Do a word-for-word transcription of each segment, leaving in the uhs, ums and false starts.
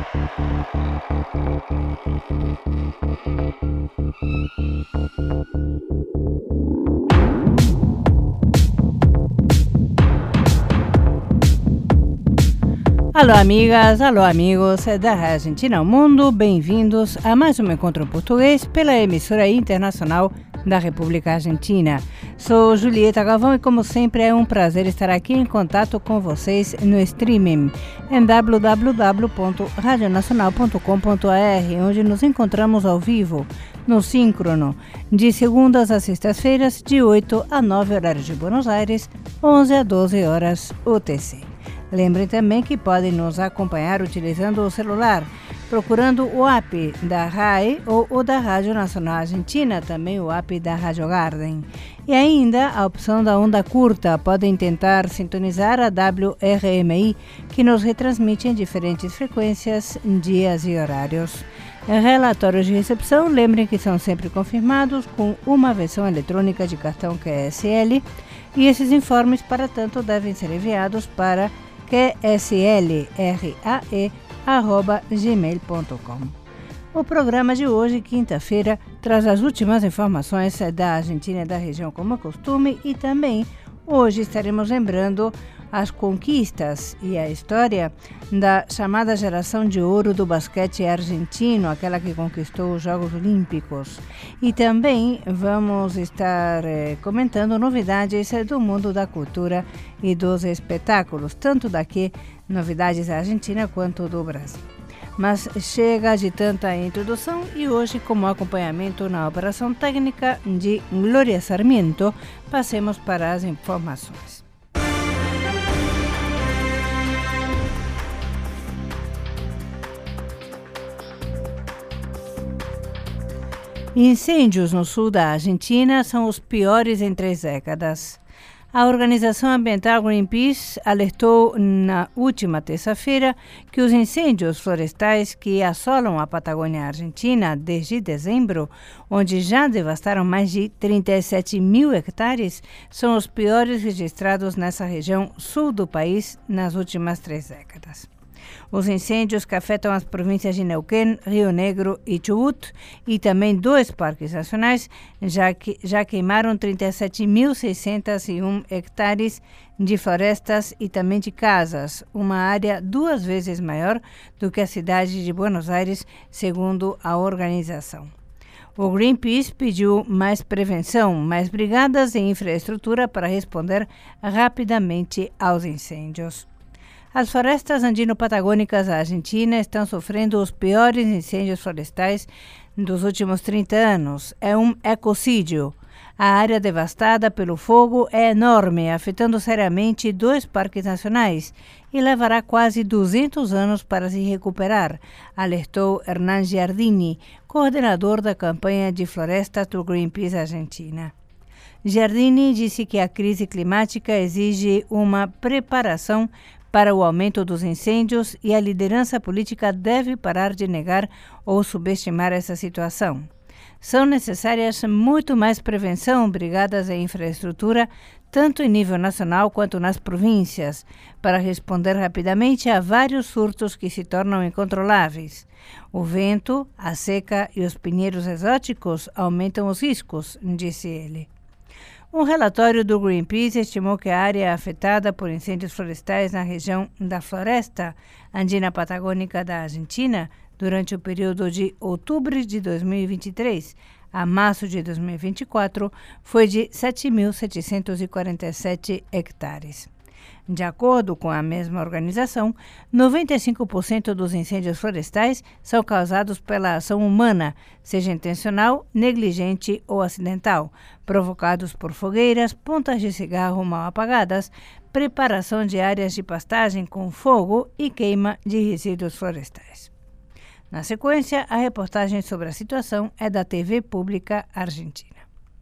Alô amigas, alô amigos da Argentina ao Mundo, bem-vindos a mais um encontro em português pela emissora internacional da República Argentina. Sou Julieta Galvão e, como sempre, é um prazer estar aqui em contato com vocês no streaming em w w w ponto radio nacional ponto com ponto a r, onde nos encontramos ao vivo, no síncrono, de segundas a sextas-feiras, de oito a nove horários de Buenos Aires, onze a doze horas U T C. Lembrem também que podem nos acompanhar utilizando o celular, procurando o app da R A E ou o da Rádio Nacional Argentina, também o app da Rádio Garden. E ainda a opção da onda curta, podem tentar sintonizar a W R M I, que nos retransmite em diferentes frequências, dias e horários. Relatórios de recepção, lembrem que são sempre confirmados com uma versão eletrônica de cartão Q S L, e esses informes, para tanto, devem ser enviados para q s l r a e arroba gmail ponto com. O programa de hoje, quinta-feira, traz as últimas informações da Argentina e da região como é costume, e também hoje estaremos lembrando as conquistas e a história da chamada geração de ouro do basquete argentino, aquela que conquistou os Jogos Olímpicos. E também vamos estar eh, comentando novidades do mundo da cultura e dos espetáculos, tanto daqui, novidades da Argentina, quanto do Brasil. Mas chega de tanta introdução e hoje, como acompanhamento na operação técnica de Glória Sarmiento, passemos para as informações. Incêndios no sul da Argentina são os piores em três décadas. A organização ambiental Greenpeace alertou na última terça-feira que os incêndios florestais que assolam a Patagônia Argentina desde dezembro, onde já devastaram mais de trinta e sete mil hectares, são os piores registrados nessa região sul do país nas últimas três décadas. Os incêndios que afetam as províncias de Neuquén, Rio Negro e Chubut, e também dois parques nacionais, já, que, já queimaram trinta e sete mil seiscentos e um hectares de florestas e também de casas, uma área duas vezes maior do que a cidade de Buenos Aires, segundo a organização. O Greenpeace pediu mais prevenção, mais brigadas e infraestrutura para responder rapidamente aos incêndios. As florestas andino-patagônicas da Argentina estão sofrendo os piores incêndios florestais dos últimos trinta anos. É um ecocídio. A área devastada pelo fogo é enorme, afetando seriamente dois parques nacionais e levará quase duzentos anos para se recuperar, alertou Hernán Giardini, coordenador da campanha de florestas do Greenpeace Argentina. Giardini disse que a crise climática exige uma preparação para o aumento dos incêndios e a liderança política deve parar de negar ou subestimar essa situação. São necessárias muito mais prevenção, brigadas e infraestrutura, tanto em nível nacional quanto nas províncias, para responder rapidamente a vários surtos que se tornam incontroláveis. O vento, a seca e os pinheiros exóticos aumentam os riscos, disse ele. Um relatório do Greenpeace estimou que a área afetada por incêndios florestais na região da floresta andina patagônica da Argentina durante o período de outubro de dois mil e vinte e três a março de dois mil e vinte e quatro foi de sete mil setecentos e quarenta e sete hectares. De acordo com a mesma organização, noventa e cinco por cento dos incêndios florestais são causados pela ação humana, seja intencional, negligente ou acidental, provocados por fogueiras, pontas de cigarro mal apagadas, preparação de áreas de pastagem com fogo e queima de resíduos florestais. Na sequência, a reportagem sobre a situação é da T V Pública Argentina.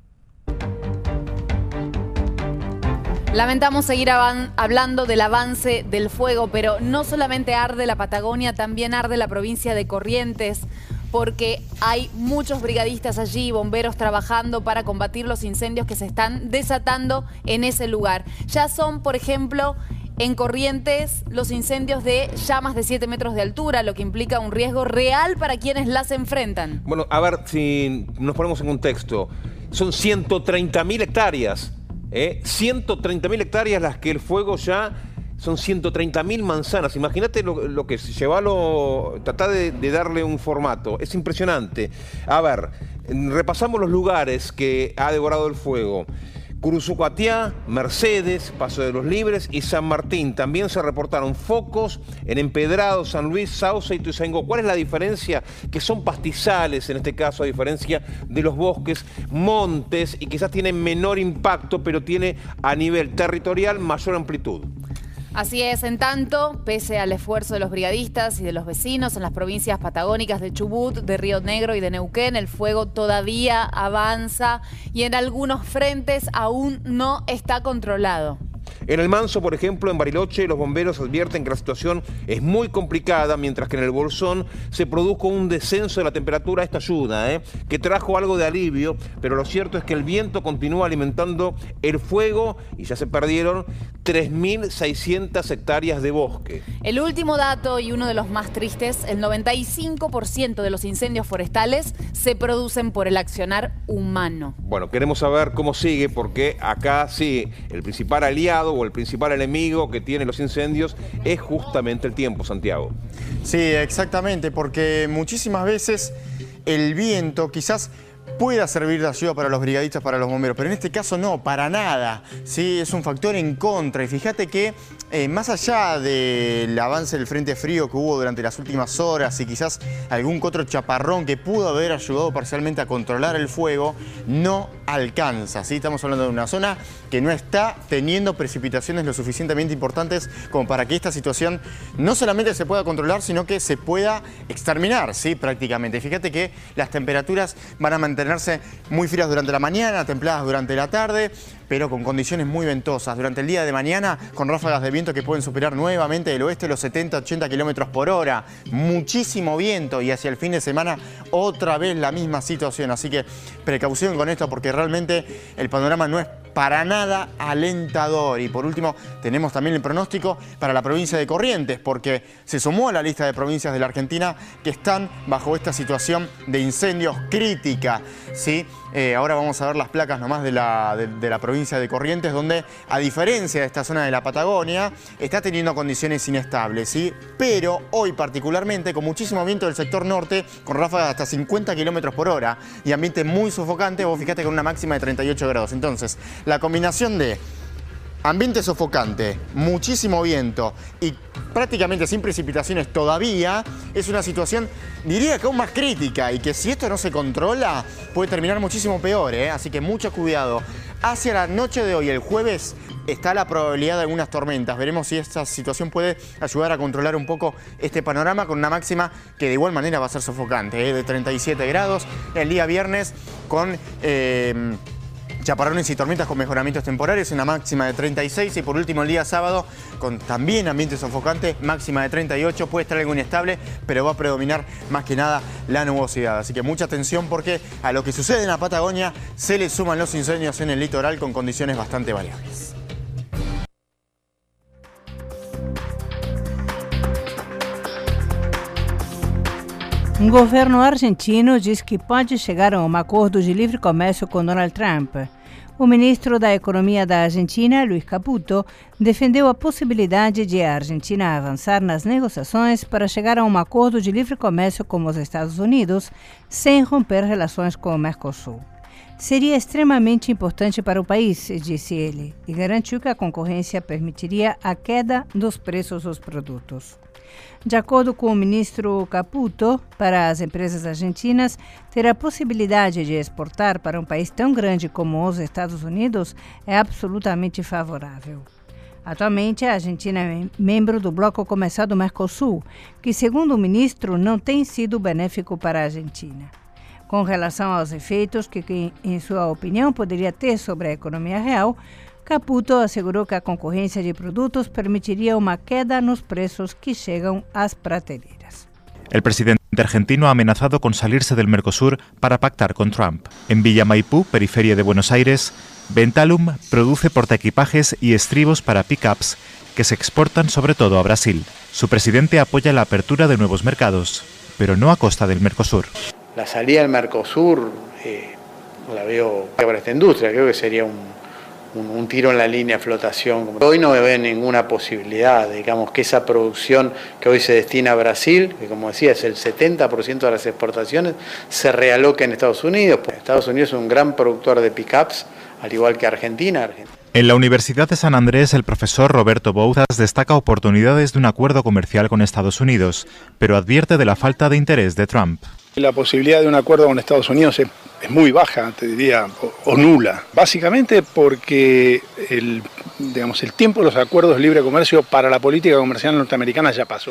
Lamentamos seguir hablando del avance del fuego, pero no solamente arde la Patagonia, también arde la provincia de Corrientes, porque hay muchos brigadistas allí, bomberos trabajando para combatir los incendios que se están desatando en ese lugar. Ya son, por ejemplo, en Corrientes los incendios de llamas de siete metros de altura, lo que implica un riesgo real para quienes las enfrentan. Bueno, a ver si nos ponemos en contexto. Son ciento treinta mil hectáreas, ¿eh? ciento treinta mil hectáreas las que el fuego ya... Son ciento treinta mil manzanas. Imagínate lo, lo que es, llevarlo, tratar de, de darle un formato. Es impresionante. A ver, repasamos los lugares que ha devorado el fuego. Curuzucuatiá, Mercedes, Paso de los Libres y San Martín. También se reportaron focos en Empedrado, San Luis, Sauce y Ituzaingó. ¿Cuál es la diferencia? Que son pastizales en este caso, a diferencia de los bosques, montes, y quizás tienen menor impacto, pero tiene a nivel territorial mayor amplitud. Así es, en tanto, pese al esfuerzo de los brigadistas y de los vecinos en las provincias patagónicas de Chubut, de Río Negro y de Neuquén, el fuego todavía avanza y en algunos frentes aún no está controlado. En el Manso, por ejemplo, en Bariloche, los bomberos advierten que la situación es muy complicada, mientras que en el Bolsón se produjo un descenso de la temperatura. Esta ayuda, ¿eh? que trajo algo de alivio, pero lo cierto es que el viento continúa alimentando el fuego y ya se perdieron tres mil seiscientas hectáreas de bosque. El último dato y uno de los más tristes, el noventa y cinco por ciento de los incendios forestales se producen por el accionar humano. Bueno, queremos saber cómo sigue, porque acá sí, el principal aliado o el principal enemigo que tienen los incendios es justamente el tiempo, Santiago. Sí, exactamente, porque muchísimas veces el viento quizás pueda servir de ayuda para los brigadistas, para los bomberos, pero en este caso no, para nada. Sí, es un factor en contra. Y fíjate que eh, más allá del avance del frente frío que hubo durante las últimas horas y quizás algún que otro chaparrón que pudo haber ayudado parcialmente a controlar el fuego, no alcanza. ¿Sí? Estamos hablando de una zona que no está teniendo precipitaciones lo suficientemente importantes como para que esta situación no solamente se pueda controlar, sino que se pueda exterminar, ¿sí? Prácticamente. Fíjate que las temperaturas van a mantenerse muy frías durante la mañana, templadas durante la tarde, pero con condiciones muy ventosas. Durante el día de mañana, con ráfagas de viento que pueden superar nuevamente del oeste los setenta a ochenta kilómetros por hora. Muchísimo viento, y hacia el fin de semana otra vez la misma situación. Así que precaución con esto, porque realmente el panorama no es para nada alentador. Y por último, tenemos también el pronóstico para la provincia de Corrientes, porque se sumó a la lista de provincias de la Argentina que están bajo esta situación de incendios crítica, ¿sí? Eh, ahora vamos a ver las placas nomás de la, de, de la provincia de Corrientes, donde, a diferencia de esta zona de la Patagonia, está teniendo condiciones inestables, ¿sí? Pero hoy particularmente, con muchísimo viento del sector norte, con ráfagas de hasta cincuenta kilómetros por hora y ambiente muy sofocante. Vos fíjate, con una máxima de treinta y ocho grados. Entonces, la combinación de ambiente sofocante, muchísimo viento y prácticamente sin precipitaciones todavía, es una situación, diría que aún más crítica, y que si esto no se controla puede terminar muchísimo peor, ¿eh? Así que mucho cuidado. Hacia la noche de hoy, el jueves, está la probabilidad de algunas tormentas. Veremos si esta situación puede ayudar a controlar un poco este panorama, con una máxima que de igual manera va a ser sofocante, ¿eh? De treinta y siete grados. El día viernes con Eh, chaparrones y tormentas con mejoramientos temporales, una máxima de treinta y seis. Y por último, el día sábado, con también ambiente sofocante, máxima de treinta y ocho. Puede estar algo inestable, pero va a predominar más que nada la nubosidad. Así que mucha atención, porque a lo que sucede en la Patagonia se le suman los incendios en el litoral con condiciones bastante variables. Um governo argentino diz que pode chegar a um acordo de livre comércio com Donald Trump. O ministro da Economia da Argentina, Luis Caputo, defendeu a possibilidade de a Argentina avançar nas negociações para chegar a um acordo de livre comércio com os Estados Unidos, sem romper relações com o Mercosul. Seria extremamente importante para o país, disse ele, e garantiu que a concorrência permitiria a queda dos preços dos produtos. De acordo com o ministro Caputo, para as empresas argentinas, ter a possibilidade de exportar para um país tão grande como os Estados Unidos é absolutamente favorável. Atualmente, a Argentina é membro do bloco comercial do Mercosul, que, segundo o ministro, não tem sido benéfico para a Argentina. Com relação aos efeitos que, que, em sua opinião, poderia ter sobre a economia real, Caputo assegurou que a concorrência de produtos permitiria uma queda nos preços que chegam às prateleiras. El presidente argentino ha amenazado con salirse del Mercosur para pactar con Trump. En Villa Maipú, periferia de Buenos Aires, Ventalum produce portaequipajes y estribos para pickups que se exportan sobre todo a Brasil. Su presidente apoya la apertura de nuevos mercados, pero no a costa del Mercosur. La salida del Mercosur eh, la veo para esta industria, creo que sería un, un, un tiro en la línea de flotación. Hoy no veo ninguna posibilidad, digamos, que esa producción que hoy se destina a Brasil, que como decía es el setenta por ciento de las exportaciones, se realoque en Estados Unidos. Estados Unidos es un gran productor de pickups, al igual que Argentina. Argentina. En la Universidad de San Andrés, el profesor Roberto Bouzas destaca oportunidades de un acuerdo comercial con Estados Unidos, pero advierte de la falta de interés de Trump. La posibilidad de un acuerdo con Estados Unidos es, es muy baja, te diría, o, o nula. Básicamente porque el, digamos, el tiempo de los acuerdos de libre comercio para la política comercial norteamericana ya pasó.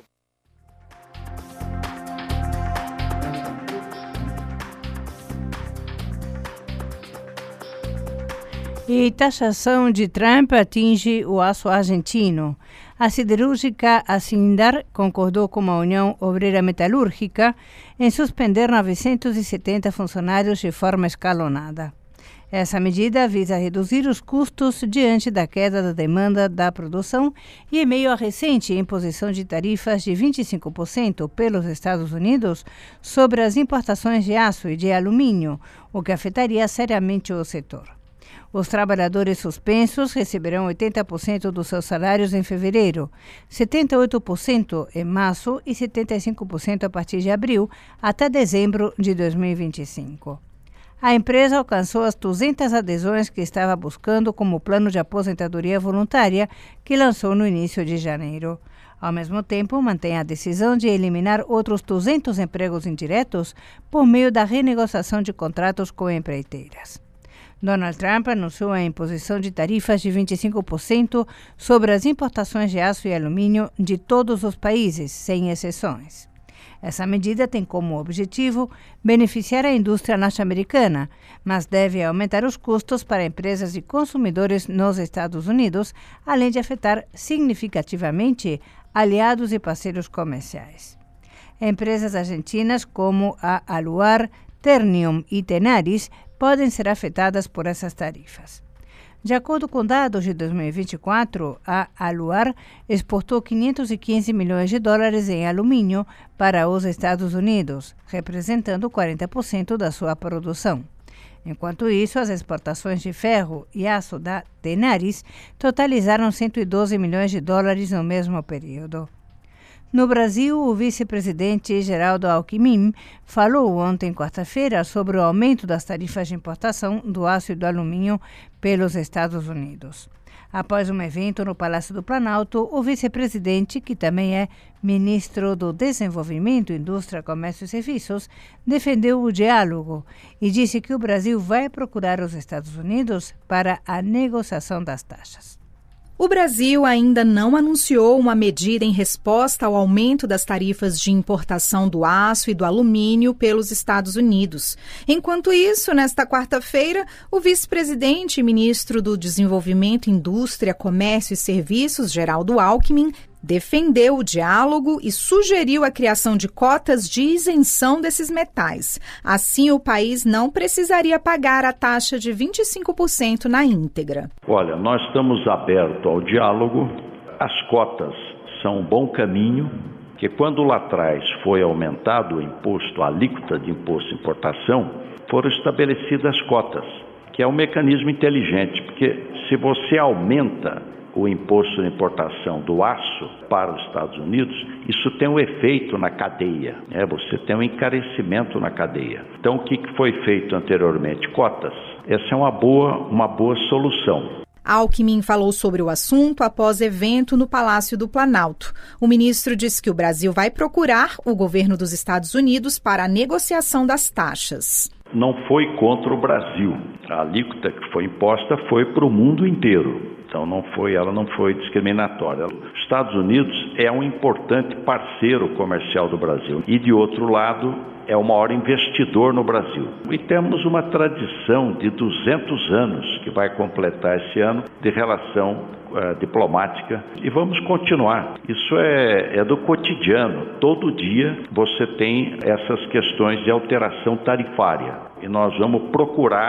E taxação de Trump atinge o aço argentino. A siderúrgica Acindar concordou com a União Obreira Metalúrgica em suspender novecentos e setenta funcionários de forma escalonada. Essa medida visa reduzir os custos diante da queda da demanda da produção e em meio à recente imposição de tarifas de vinte e cinco por cento pelos Estados Unidos sobre as importações de aço e de alumínio, o que afetaria seriamente o setor. Os trabalhadores suspensos receberão oitenta por cento dos seus salários em fevereiro, setenta e oito por cento em março e setenta e cinco por cento a partir de abril até dezembro de dois mil e vinte e cinco. A empresa alcançou as duzentas adesões que estava buscando como plano de aposentadoria voluntária que lançou no início de janeiro. Ao mesmo tempo, mantém a decisão de eliminar outros duzentos empregos indiretos por meio da renegociação de contratos com empreiteiras. Donald Trump anunciou a imposição de tarifas de vinte e cinco por cento sobre as importações de aço e alumínio de todos os países, sem exceções. Essa medida tem como objetivo beneficiar a indústria norte-americana, mas deve aumentar os custos para empresas e consumidores nos Estados Unidos, além de afetar significativamente aliados e parceiros comerciais. Empresas argentinas como a Aluar, Ternium e Tenaris podem ser afetadas por essas tarifas. De acordo com dados de dois mil e vinte e quatro, a Aluar exportou quinhentos e quinze milhões de dólares em alumínio para os Estados Unidos, representando quarenta por cento da sua produção. Enquanto isso, as exportações de ferro e aço da Tenaris totalizaram cento e doze milhões de dólares no mesmo período. No Brasil, o vice-presidente Geraldo Alckmin falou ontem, quarta-feira, sobre o aumento das tarifas de importação do aço e do alumínio pelos Estados Unidos. Após um evento no Palácio do Planalto, o vice-presidente, que também é ministro do Desenvolvimento, Indústria, Comércio e Serviços, defendeu o diálogo e disse que o Brasil vai procurar os Estados Unidos para a negociação das taxas. O Brasil ainda não anunciou uma medida em resposta ao aumento das tarifas de importação do aço e do alumínio pelos Estados Unidos. Enquanto isso, nesta quarta-feira, o vice-presidente e ministro do Desenvolvimento, Indústria, Comércio e Serviços, Geraldo Alckmin, defendeu o diálogo e sugeriu a criação de cotas de isenção desses metais. Assim, o país não precisaria pagar a taxa de vinte e cinco por cento na íntegra. Olha, nós estamos abertos ao diálogo. As cotas são um bom caminho, que quando lá atrás foi aumentado o imposto, a alíquota de imposto de importação, foram estabelecidas cotas, que é um mecanismo inteligente, porque se você aumenta o imposto de importação do aço para os Estados Unidos, isso tem um efeito na cadeia, né? Você tem um encarecimento na cadeia. Então, o que foi feito anteriormente? Cotas. Essa é uma boa, uma boa solução. Alckmin falou sobre o assunto após evento no Palácio do Planalto. O ministro disse que o Brasil vai procurar o governo dos Estados Unidos para a negociação das taxas. Não foi contra o Brasil. A alíquota que foi imposta foi para o mundo inteiro. Então não foi, ela não foi discriminatória. Os Estados Unidos é um importante parceiro comercial do Brasil e, de outro lado, é o maior investidor no Brasil. E temos uma tradição de duzentos anos, que vai completar esse ano, de relação uh, diplomática, e vamos continuar. Isso é, é do cotidiano. Todo dia você tem essas questões de alteração tarifária e nós vamos procurar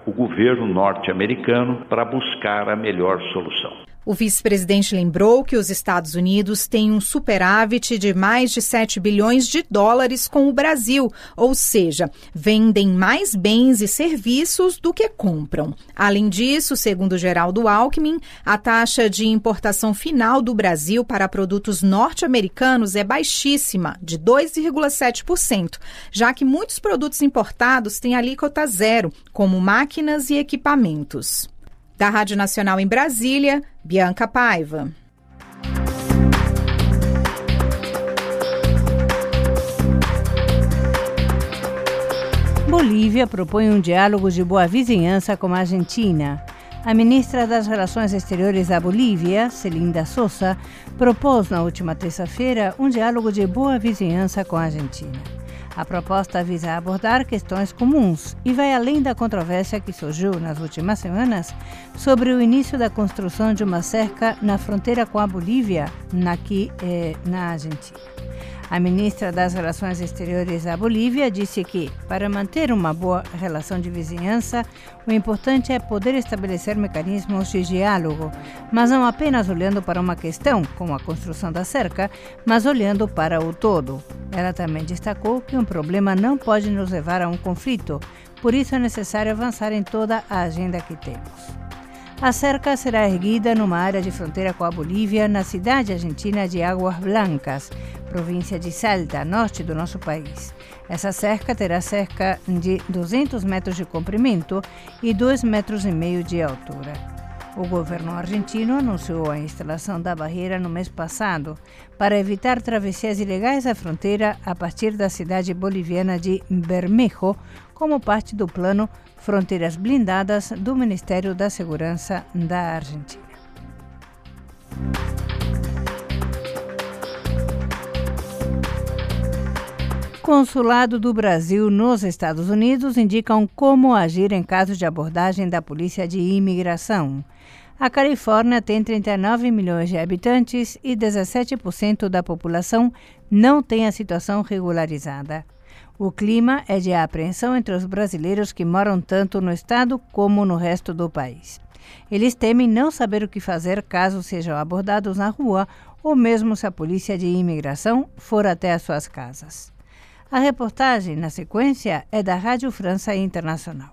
o governo norte-americano para buscar a melhor solução. O vice-presidente lembrou que os Estados Unidos têm um superávit de mais de sete bilhões de dólares com o Brasil, ou seja, vendem mais bens e serviços do que compram. Além disso, segundo Geraldo Alckmin, a taxa de importação final do Brasil para produtos norte-americanos é baixíssima, de dois vírgula sete por cento, já que muitos produtos importados têm alíquota zero, como máquinas e equipamentos. Da Rádio Nacional em Brasília, Bianca Paiva. Bolívia propõe um diálogo de boa vizinhança com a Argentina. A ministra das Relações Exteriores da Bolívia, Celinda Sousa, propôs na última terça-feira um diálogo de boa vizinhança com a Argentina. A proposta visa abordar questões comuns e vai além da controvérsia que surgiu nas últimas semanas sobre o início da construção de uma cerca na fronteira com a Bolívia, aqui eh, na Argentina. A ministra das Relações Exteriores da Bolívia disse que, para manter uma boa relação de vizinhança, o importante é poder estabelecer mecanismos de diálogo, mas não apenas olhando para uma questão, como a construção da cerca, mas olhando para o todo. Ela também destacou que um problema não pode nos levar a um conflito, por isso é necessário avançar em toda a agenda que temos. A cerca será erguida numa área de fronteira com a Bolívia, na cidade argentina de Águas Blancas, província de Salta, norte do nosso país. Essa cerca terá cerca de duzentos metros de comprimento e dois metros e meio de altura. O governo argentino anunciou a instalação da barreira no mês passado para evitar travessias ilegais à fronteira a partir da cidade boliviana de Bermejo, como parte do plano Fronteiras Blindadas do Ministério da Segurança da Argentina. Consulado do Brasil nos Estados Unidos indicam como agir em caso de abordagem da Polícia de Imigração. A Califórnia tem trinta e nove milhões de habitantes e dezessete por cento da população não tem a situação regularizada. O clima é de apreensão entre os brasileiros que moram tanto no estado como no resto do país. Eles temem não saber o que fazer caso sejam abordados na rua ou mesmo se a polícia de imigração for até as suas casas. A reportagem, na sequência, é da Rádio França Internacional.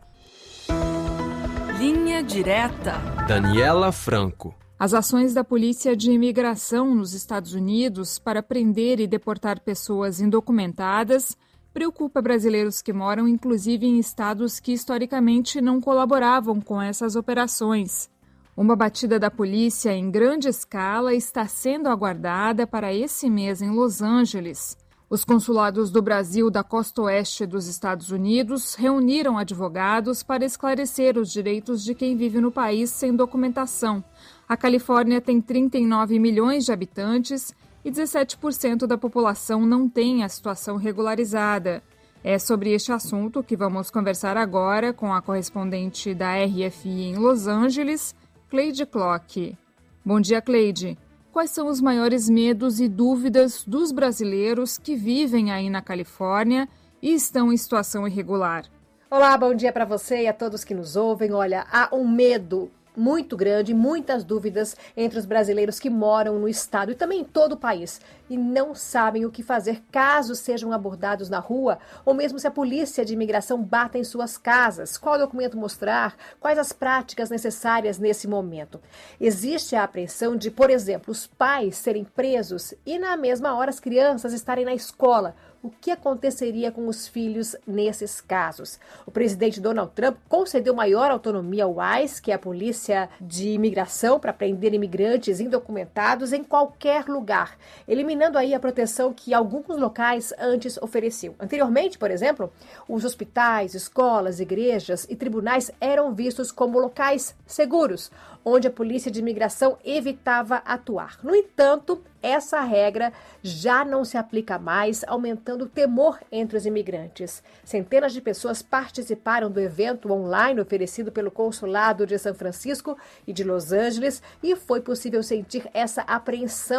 Linha Direta. Daniela Franco. As ações da Polícia de Imigração nos Estados Unidos para prender e deportar pessoas indocumentadas preocupa brasileiros que moram, inclusive, em estados que historicamente não colaboravam com essas operações. Uma batida da polícia em grande escala está sendo aguardada para esse mês em Los Angeles. Os consulados do Brasil da costa oeste dos Estados Unidos reuniram advogados para esclarecer os direitos de quem vive no país sem documentação. A Califórnia tem trinta e nove milhões de habitantes e dezessete por cento da população não tem a situação regularizada. É sobre este assunto que vamos conversar agora com a correspondente da R F I em Los Angeles, Cleide Clock. Bom dia, Cleide. Quais são os maiores medos e dúvidas dos brasileiros que vivem aí na Califórnia e estão em situação irregular? Olá, bom dia para você e a todos que nos ouvem. Olha, há um medo muito grande, muitas dúvidas entre os brasileiros que moram no estado e também em todo o país e não sabem o que fazer caso sejam abordados na rua ou mesmo se a polícia de imigração bata em suas casas. Qual documento mostrar? Quais as práticas necessárias nesse momento? Existe a apreensão de, por exemplo, os pais serem presos e na mesma hora as crianças estarem na escola. O que aconteceria com os filhos nesses casos? O presidente Donald Trump concedeu maior autonomia ao ICE, que é a polícia de imigração, para prender imigrantes indocumentados em qualquer lugar, eliminando aí a proteção que alguns locais antes ofereciam. Anteriormente, por exemplo, os hospitais, escolas, igrejas e tribunais eram vistos como locais seguros, onde a polícia de imigração evitava atuar. No entanto, essa regra já não se aplica mais, aumentando o temor entre os imigrantes. Centenas de pessoas participaram do evento online oferecido pelo Consulado de São Francisco e de Los Angeles e foi possível sentir essa apreensão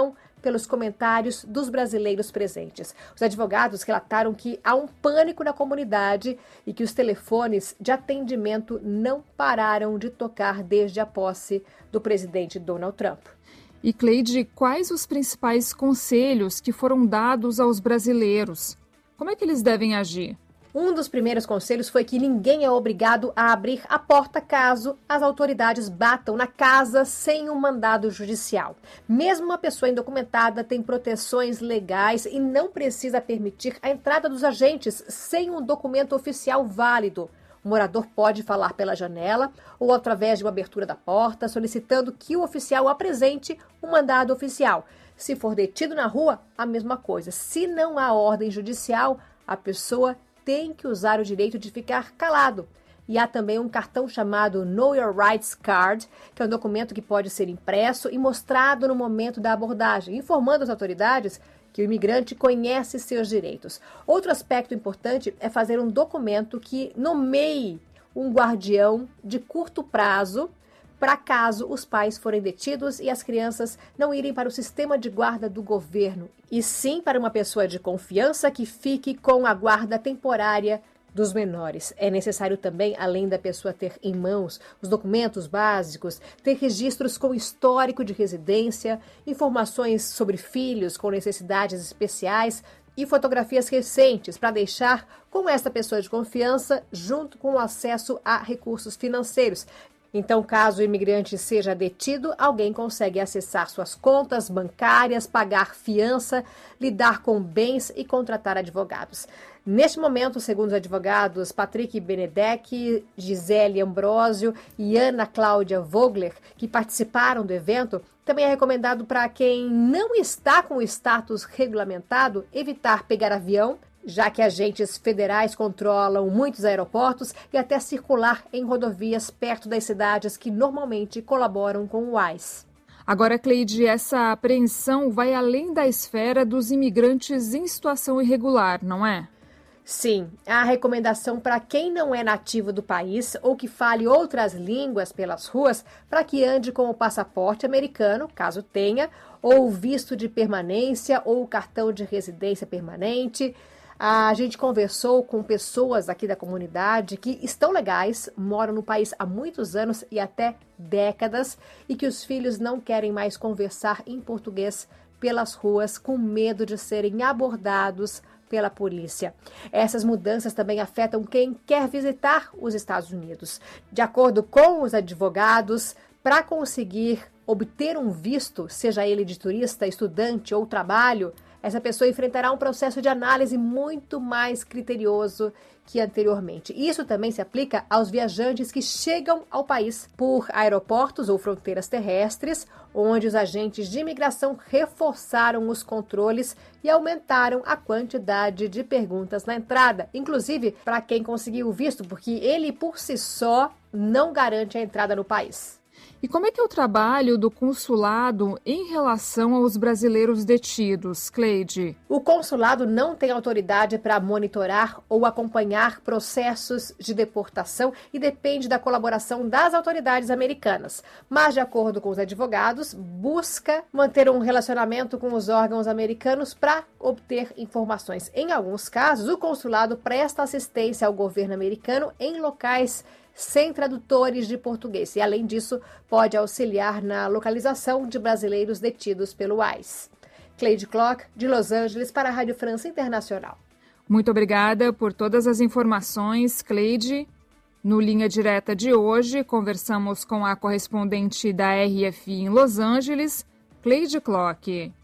pelos comentários dos brasileiros presentes. Os advogados relataram que há um pânico na comunidade e que os telefones de atendimento não pararam de tocar desde a posse do presidente Donald Trump. E, Cleide, quais os principais conselhos que foram dados aos brasileiros? Como é que eles devem agir? Um dos primeiros conselhos foi que ninguém é obrigado a abrir a porta caso as autoridades batam na casa sem um mandado judicial. Mesmo uma pessoa indocumentada tem proteções legais e não precisa permitir a entrada dos agentes sem um documento oficial válido. O morador pode falar pela janela ou através de uma abertura da porta, solicitando que o oficial apresente um mandado oficial. Se for detido na rua, a mesma coisa. Se não há ordem judicial, a pessoa tem que usar o direito de ficar calado. E há também um cartão chamado Know Your Rights Card, que é um documento que pode ser impresso e mostrado no momento da abordagem, informando as autoridades que o imigrante conhece seus direitos. Outro aspecto importante é fazer um documento que nomeie um guardião de curto prazo para caso os pais forem detidos e as crianças não irem para o sistema de guarda do governo, e sim para uma pessoa de confiança que fique com a guarda temporária dos menores. É necessário também, além da pessoa ter em mãos os documentos básicos, ter registros com histórico de residência, informações sobre filhos com necessidades especiais e fotografias recentes para deixar com esta pessoa de confiança, junto com o acesso a recursos financeiros. Então, caso o imigrante seja detido, alguém consegue acessar suas contas bancárias, pagar fiança, lidar com bens e contratar advogados. Neste momento, segundo os advogados Patrick Benedek, Gisele Ambrosio e Ana Cláudia Vogler, que participaram do evento, também é recomendado para quem não está com o status regulamentado evitar pegar avião, já que agentes federais controlam muitos aeroportos, e até circular em rodovias perto das cidades que normalmente colaboram com o ICE. Agora, Cleide, essa apreensão vai além da esfera dos imigrantes em situação irregular, não é? Sim, há recomendação para quem não é nativo do país ou que fale outras línguas pelas ruas para que ande com o passaporte americano, caso tenha, ou visto de permanência ou cartão de residência permanente. A gente conversou com pessoas aqui da comunidade que estão legais, moram no país há muitos anos e até décadas, e que os filhos não querem mais conversar em português pelas ruas com medo de serem abordados pela polícia. Essas mudanças também afetam quem quer visitar os Estados Unidos. De acordo com os advogados, para conseguir obter um visto, seja ele de turista, estudante ou trabalho, essa pessoa enfrentará um processo de análise muito mais criterioso que anteriormente. Isso também se aplica aos viajantes que chegam ao país por aeroportos ou fronteiras terrestres, onde os agentes de imigração reforçaram os controles e aumentaram a quantidade de perguntas na entrada, inclusive para quem conseguiu o visto, porque ele por si só não garante a entrada no país. E como é que é o trabalho do consulado em relação aos brasileiros detidos, Cleide? O consulado não tem autoridade para monitorar ou acompanhar processos de deportação e depende da colaboração das autoridades americanas. Mas, de acordo com os advogados, busca manter um relacionamento com os órgãos americanos para obter informações. Em alguns casos, o consulado presta assistência ao governo americano em locais sem tradutores de português e, além disso, pode auxiliar na localização de brasileiros detidos pelo ICE. Cleide Clock, de Los Angeles, para a Rádio França Internacional. Muito obrigada por todas as informações, Cleide. No Linha Direta de hoje, conversamos com a correspondente da R F I em Los Angeles, Cleide Clock.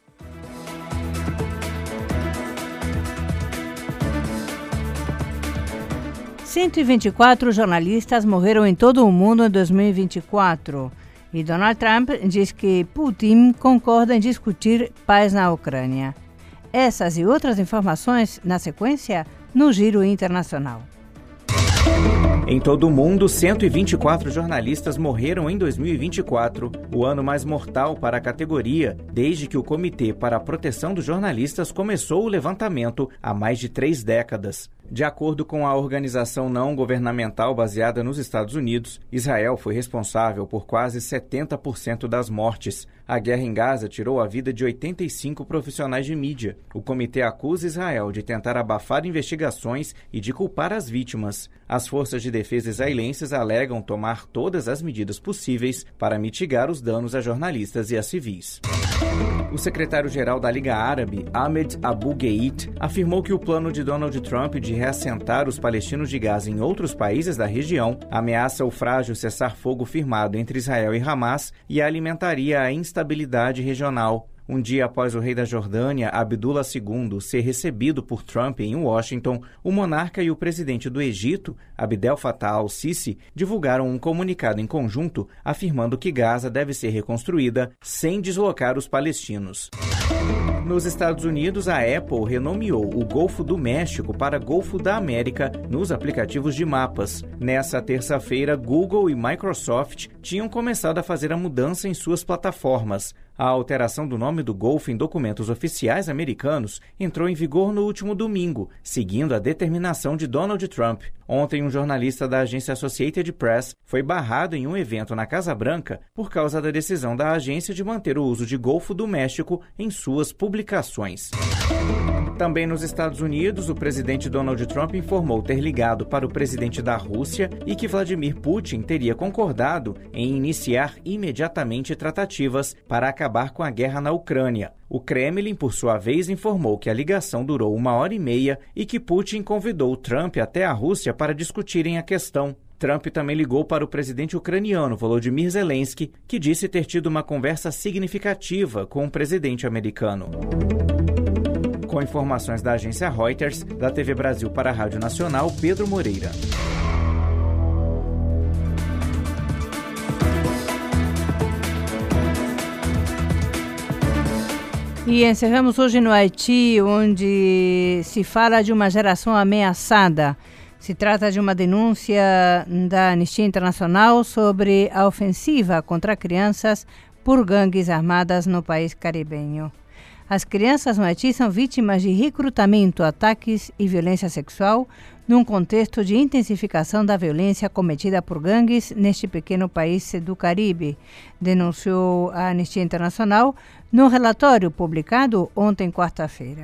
cento e vinte e quatro jornalistas morreram em todo o mundo em dois mil e vinte e quatro. E Donald Trump diz que Putin concorda em discutir paz na Ucrânia. Essas e outras informações na sequência no Giro Internacional. Em todo o mundo, cento e vinte e quatro jornalistas morreram em dois mil e vinte e quatro, o ano mais mortal para a categoria, desde que o Comitê para a Proteção dos Jornalistas começou o levantamento há mais de três décadas. De acordo com a organização não governamental baseada nos Estados Unidos, Israel foi responsável por quase setenta por cento das mortes. A guerra em Gaza tirou a vida de oitenta e cinco profissionais de mídia. O comitê acusa Israel de tentar abafar investigações e de culpar as vítimas. As forças de defesa israelenses alegam tomar todas as medidas possíveis para mitigar os danos a jornalistas e a civis. O secretário-geral da Liga Árabe, Ahmed Abu Gheit, afirmou que o plano de Donald Trump de reassentar os palestinos de Gaza em outros países da região ameaça o frágil cessar-fogo firmado entre Israel e Hamas e alimentaria a instabilidade regional. Um dia após o rei da Jordânia, Abdullah segundo, ser recebido por Trump em Washington, o monarca e o presidente do Egito, Abdel Fattah al-Sisi, divulgaram um comunicado em conjunto afirmando que Gaza deve ser reconstruída sem deslocar os palestinos. Nos Estados Unidos, a Apple renomeou o Golfo do México para Golfo da América nos aplicativos de mapas. Nessa terça-feira, Google e Microsoft tinham começado a fazer a mudança em suas plataformas. A alteração do nome do Golfo em documentos oficiais americanos entrou em vigor no último domingo, seguindo a determinação de Donald Trump. Ontem, um jornalista da agência Associated Press foi barrado em um evento na Casa Branca por causa da decisão da agência de manter o uso de Golfo do México em suas publicações. Também nos Estados Unidos, o presidente Donald Trump informou ter ligado para o presidente da Rússia e que Vladimir Putin teria concordado em iniciar imediatamente tratativas para acabar com a guerra na Ucrânia. O Kremlin, por sua vez, informou que a ligação durou uma hora e meia e que Putin convidou Trump até a Rússia para discutirem a questão. Trump também ligou para o presidente ucraniano Volodymyr Zelensky, que disse ter tido uma conversa significativa com o presidente americano. Com informações da agência Reuters, da T V Brasil para a Rádio Nacional, Pedro Moreira. E encerramos hoje no Haiti, onde se fala de uma geração ameaçada. Se trata de uma denúncia da Anistia Internacional sobre a ofensiva contra crianças por gangues armadas no país caribenho. As crianças no Haiti são vítimas de recrutamento, ataques e violência sexual num contexto de intensificação da violência cometida por gangues neste pequeno país do Caribe, denunciou a Anistia Internacional no relatório publicado ontem, quarta-feira.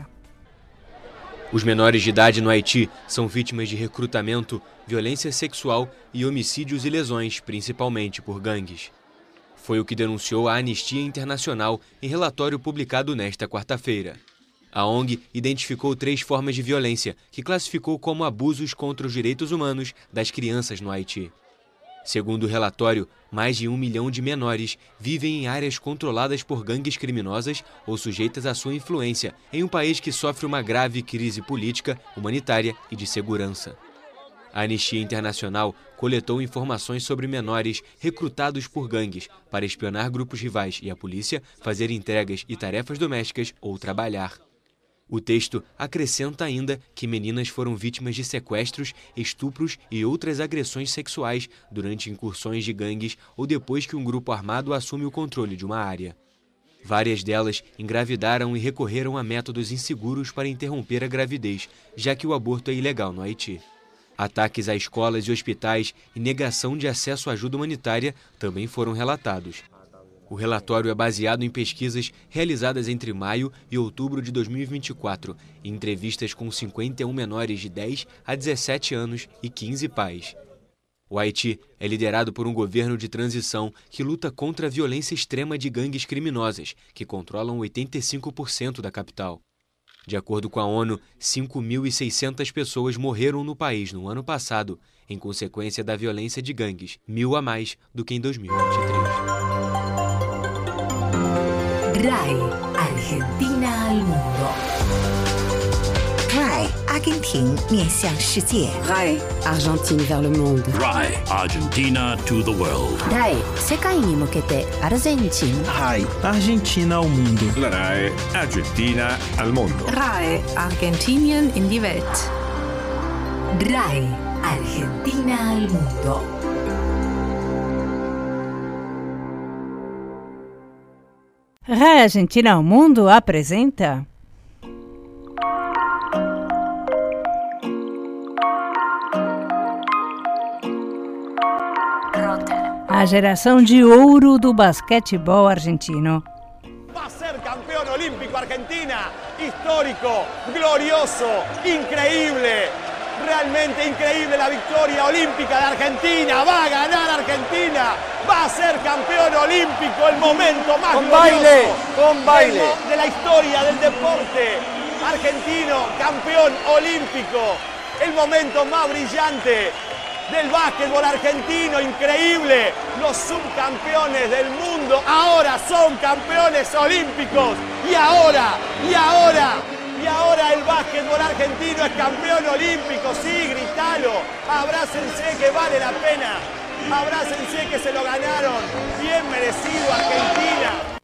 Os menores de idade no Haiti são vítimas de recrutamento, violência sexual e homicídios e lesões, principalmente por gangues. Foi o que denunciou a Anistia Internacional em relatório publicado nesta quarta-feira. A O N G identificou três formas de violência, que classificou como abusos contra os direitos humanos das crianças no Haiti. Segundo o relatório, mais de um milhão de menores vivem em áreas controladas por gangues criminosas ou sujeitas à sua influência, em um país que sofre uma grave crise política, humanitária e de segurança. A Anistia Internacional coletou informações sobre menores recrutados por gangues para espionar grupos rivais e a polícia, fazer entregas e tarefas domésticas ou trabalhar. O texto acrescenta ainda que meninas foram vítimas de sequestros, estupros e outras agressões sexuais durante incursões de gangues ou depois que um grupo armado assume o controle de uma área. Várias delas engravidaram e recorreram a métodos inseguros para interromper a gravidez, já que o aborto é ilegal no Haiti. Ataques a escolas e hospitais e negação de acesso à ajuda humanitária também foram relatados. O relatório é baseado em pesquisas realizadas entre maio e outubro de dois mil e vinte e quatro, em entrevistas com cinquenta e um menores de dez a dezessete anos e quinze pais. O Haiti é liderado por um governo de transição que luta contra a violência extrema de gangues criminosas, que controlam oitenta e cinco por cento da capital. De acordo com a ONU, cinco mil e seiscentas pessoas morreram no país no ano passado, em consequência da violência de gangues, mil a mais do que em dois mil e vinte e três. RAI, Argentina al mundo. RAI, Argentina 面向世界. RAI, Argentine vers le monde. RAI, Argentina to the world. RAI, 世界に向けてアルゼンチン. RAI, Argentina al mundo. La RAI, Argentina al mundo. RAI, Argentinien in die Welt. RAI, Argentina al mundo. RAI Argentina ao Mundo apresenta A geração de ouro do basquetebol argentino. Va a ser campeón olímpico Argentina, histórico, glorioso, increíble, realmente increíble la victoria olímpica de Argentina, va a ganar Argentina, va a ser campeón olímpico, el momento más con glorioso baile, con baile. De, de la historia del deporte argentino, campeón olímpico, el momento más brillante del básquetbol argentino, increíble. Los subcampeones del mundo ahora son campeones olímpicos. Y ahora, y ahora, y ahora el básquetbol argentino es campeón olímpico. Sí, gritalo. Abrácense que vale la pena. Abrácense que se lo ganaron. Bien merecido Argentina.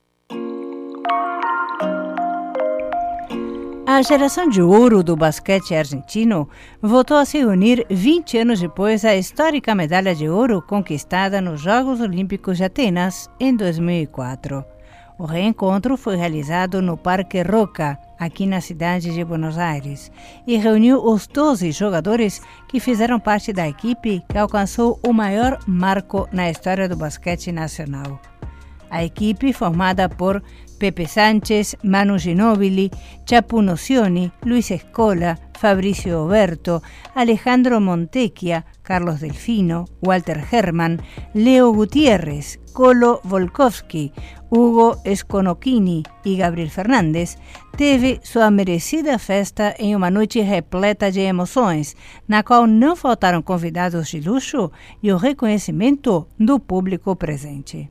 A geração de ouro do basquete argentino voltou a se reunir vinte anos depois da histórica medalha de ouro conquistada nos Jogos Olímpicos de Atenas em dois mil e quatro. O reencontro foi realizado no Parque Roca, aqui na cidade de Buenos Aires, e reuniu os doze jogadores que fizeram parte da equipe que alcançou o maior marco na história do basquete nacional. A equipe, formada por Pepe Sánchez, Manu Ginóbili, Chapu Nocioni, Luis Escola, Fabricio Oberto, Alejandro Montecchia, Carlos Delfino, Walter Herman, Leo Gutiérrez, Colo Volkovsky, Hugo Sconocchini e Gabriel Fernandes, teve sua merecida festa em uma noite repleta de emoções, na qual não faltaram convidados de luxo e o reconhecimento do público presente.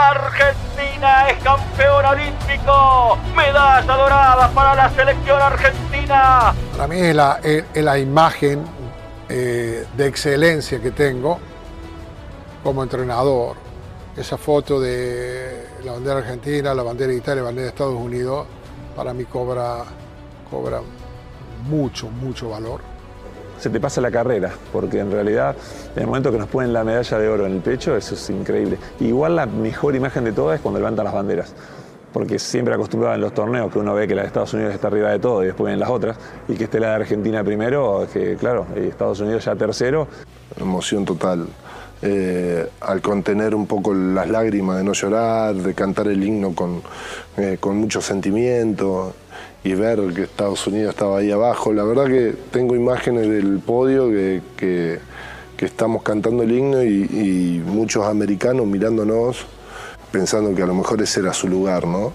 Argentina es campeón olímpico, medalla dorada para la selección argentina. Para mí es la, es, es la imagen eh, de excelencia que tengo como entrenador. Esa foto de la bandera argentina, la bandera de Italia, la bandera de Estados Unidos, para mí cobra, cobra mucho, mucho valor. Se te pasa la carrera, porque en realidad en el momento que nos ponen la medalla de oro en el pecho, eso es increíble. Igual la mejor imagen de todas es cuando levantan las banderas, porque siempre acostumbrado en los torneos que uno ve que la de Estados Unidos está arriba de todo y después vienen las otras, y que esté la de Argentina primero, que claro, y Estados Unidos ya tercero. Emoción total. Eh, al contener un poco las lágrimas de no llorar, de cantar el himno con, eh, con mucho sentimiento y ver que Estados Unidos estaba ahí abajo. La verdad que tengo imágenes del podio que, que, que estamos cantando el himno y, y muchos americanos mirándonos pensando que a lo mejor ese era su lugar, ¿no?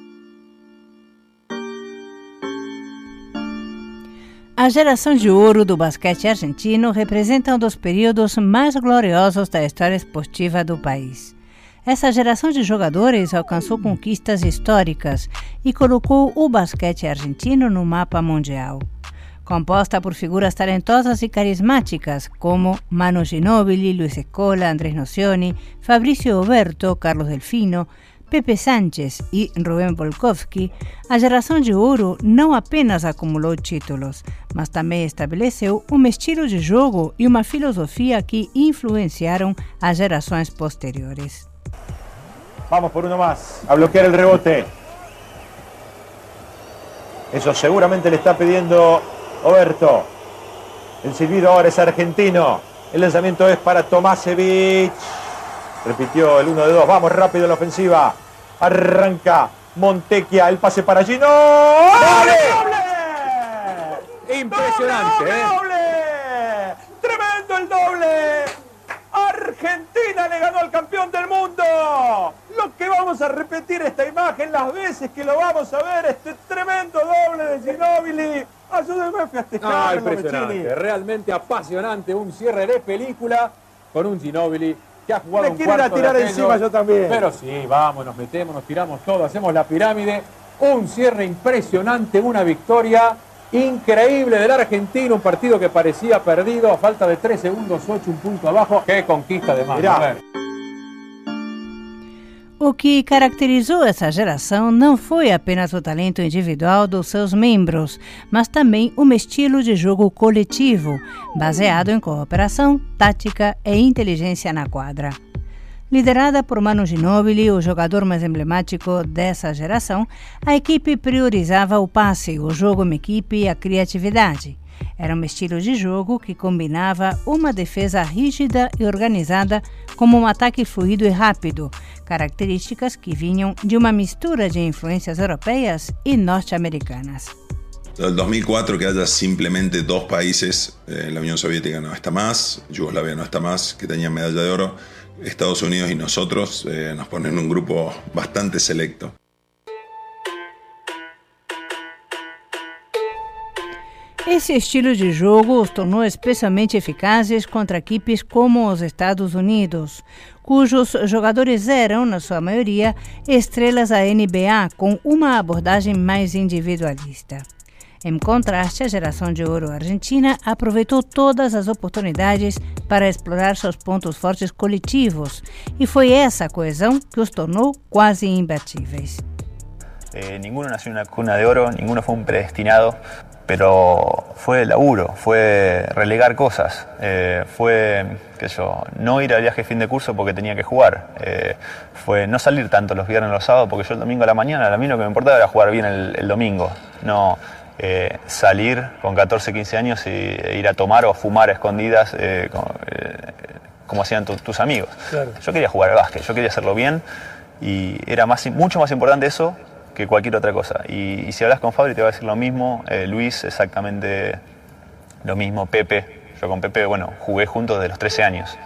A geração de ouro do basquete argentino representa um dos períodos mais gloriosos da história esportiva do país. Essa geração de jogadores alcançou conquistas históricas e colocou o basquete argentino no mapa mundial. Composta por figuras talentosas e carismáticas como Manu Ginóbili, Luis Escola, Andrés Nocioni, Fabricio Oberto, Carlos Delfino, Pepe Sánchez e Rubén Volkovsky, a geração de ouro não apenas acumulou títulos, mas também estabeleceu um estilo de jogo e uma filosofia que influenciaram as gerações posteriores. Vamos por uno más, a bloquear el rebote. Eso seguramente le está pidiendo Oberto. El silbido ahora es argentino. El lanzamiento es para Tomasevich. Repitió el uno de dos. Vamos rápido en la ofensiva. Arranca Montecchia. El pase para Gino. ¡Doble! ¡Doble! Impresionante, ¡Doble, doble! ¿eh? ¡Tremendo el doble! Argentina le ganó al campeón del mundo. Lo que vamos a repetir esta imagen las veces que lo vamos a ver, este tremendo doble de Ginóbili. Ayúdenme a festejar. Ah, impresionante, realmente apasionante, un cierre de película con un Ginóbili que ha jugado Me un quieren cuarto a tirar de encima aquellos, yo también. Pero sí, vamos, nos metemos, nos tiramos todo, hacemos la pirámide. Un cierre impresionante, una victoria increíble del argentino, un partido que parecía perdido, a falta de tres segundos, ocho, un punto abajo. ¡Qué conquista de más! A ver. O que caracterizou essa geração não foi apenas o talento individual dos seus membros, mas também um estilo de jogo coletivo, baseado em cooperação, tática e inteligência na quadra. Liderada por Manu Ginóbili, o jogador mais emblemático dessa geração, a equipe priorizava o passe, o jogo em equipe e a criatividade. Era um estilo de jogo que combinava uma defesa rígida e organizada como um ataque fluido e rápido, características que vinham de uma mistura de influências europeias e norte-americanas. Del dos mil cuatro que haya simplemente dos países, eh, la Unión Soviética no está más, Yugoslavia no está más, que tenían medalla de oro, Estados Unidos y nosotros eh, nos ponen en un grupo bastante selecto. Esse estilo de jogo os tornou especialmente eficazes contra equipes como os Estados Unidos, cujos jogadores eram, na sua maioria, estrelas da N B A com uma abordagem mais individualista. Em contraste, a geração de ouro argentina aproveitou todas as oportunidades para explorar seus pontos fortes coletivos, e foi essa coesão que os tornou quase imbatíveis. Eh, ninguno nació en una cuna de oro, ninguno fue un predestinado, pero fue laburo, fue relegar cosas, eh, fue, qué sé yo, no ir al viaje fin de curso porque tenía que jugar, eh, fue no salir tanto los viernes o los sábados porque yo el domingo a la mañana, a mí lo que me importaba era jugar bien el, el domingo, no eh, salir con catorce, quince años y e ir a tomar o a fumar a escondidas eh, como, eh, como hacían tu, tus amigos. Claro. Yo quería jugar al básquet, yo quería hacerlo bien y era más, mucho más importante eso que cualquier otra cosa. Y, y si hablas con Fabri te va a decir lo mismo, eh, Luis exactamente lo mismo, Pepe. Yo con Pepe, bueno, jugué juntos desde los trece años.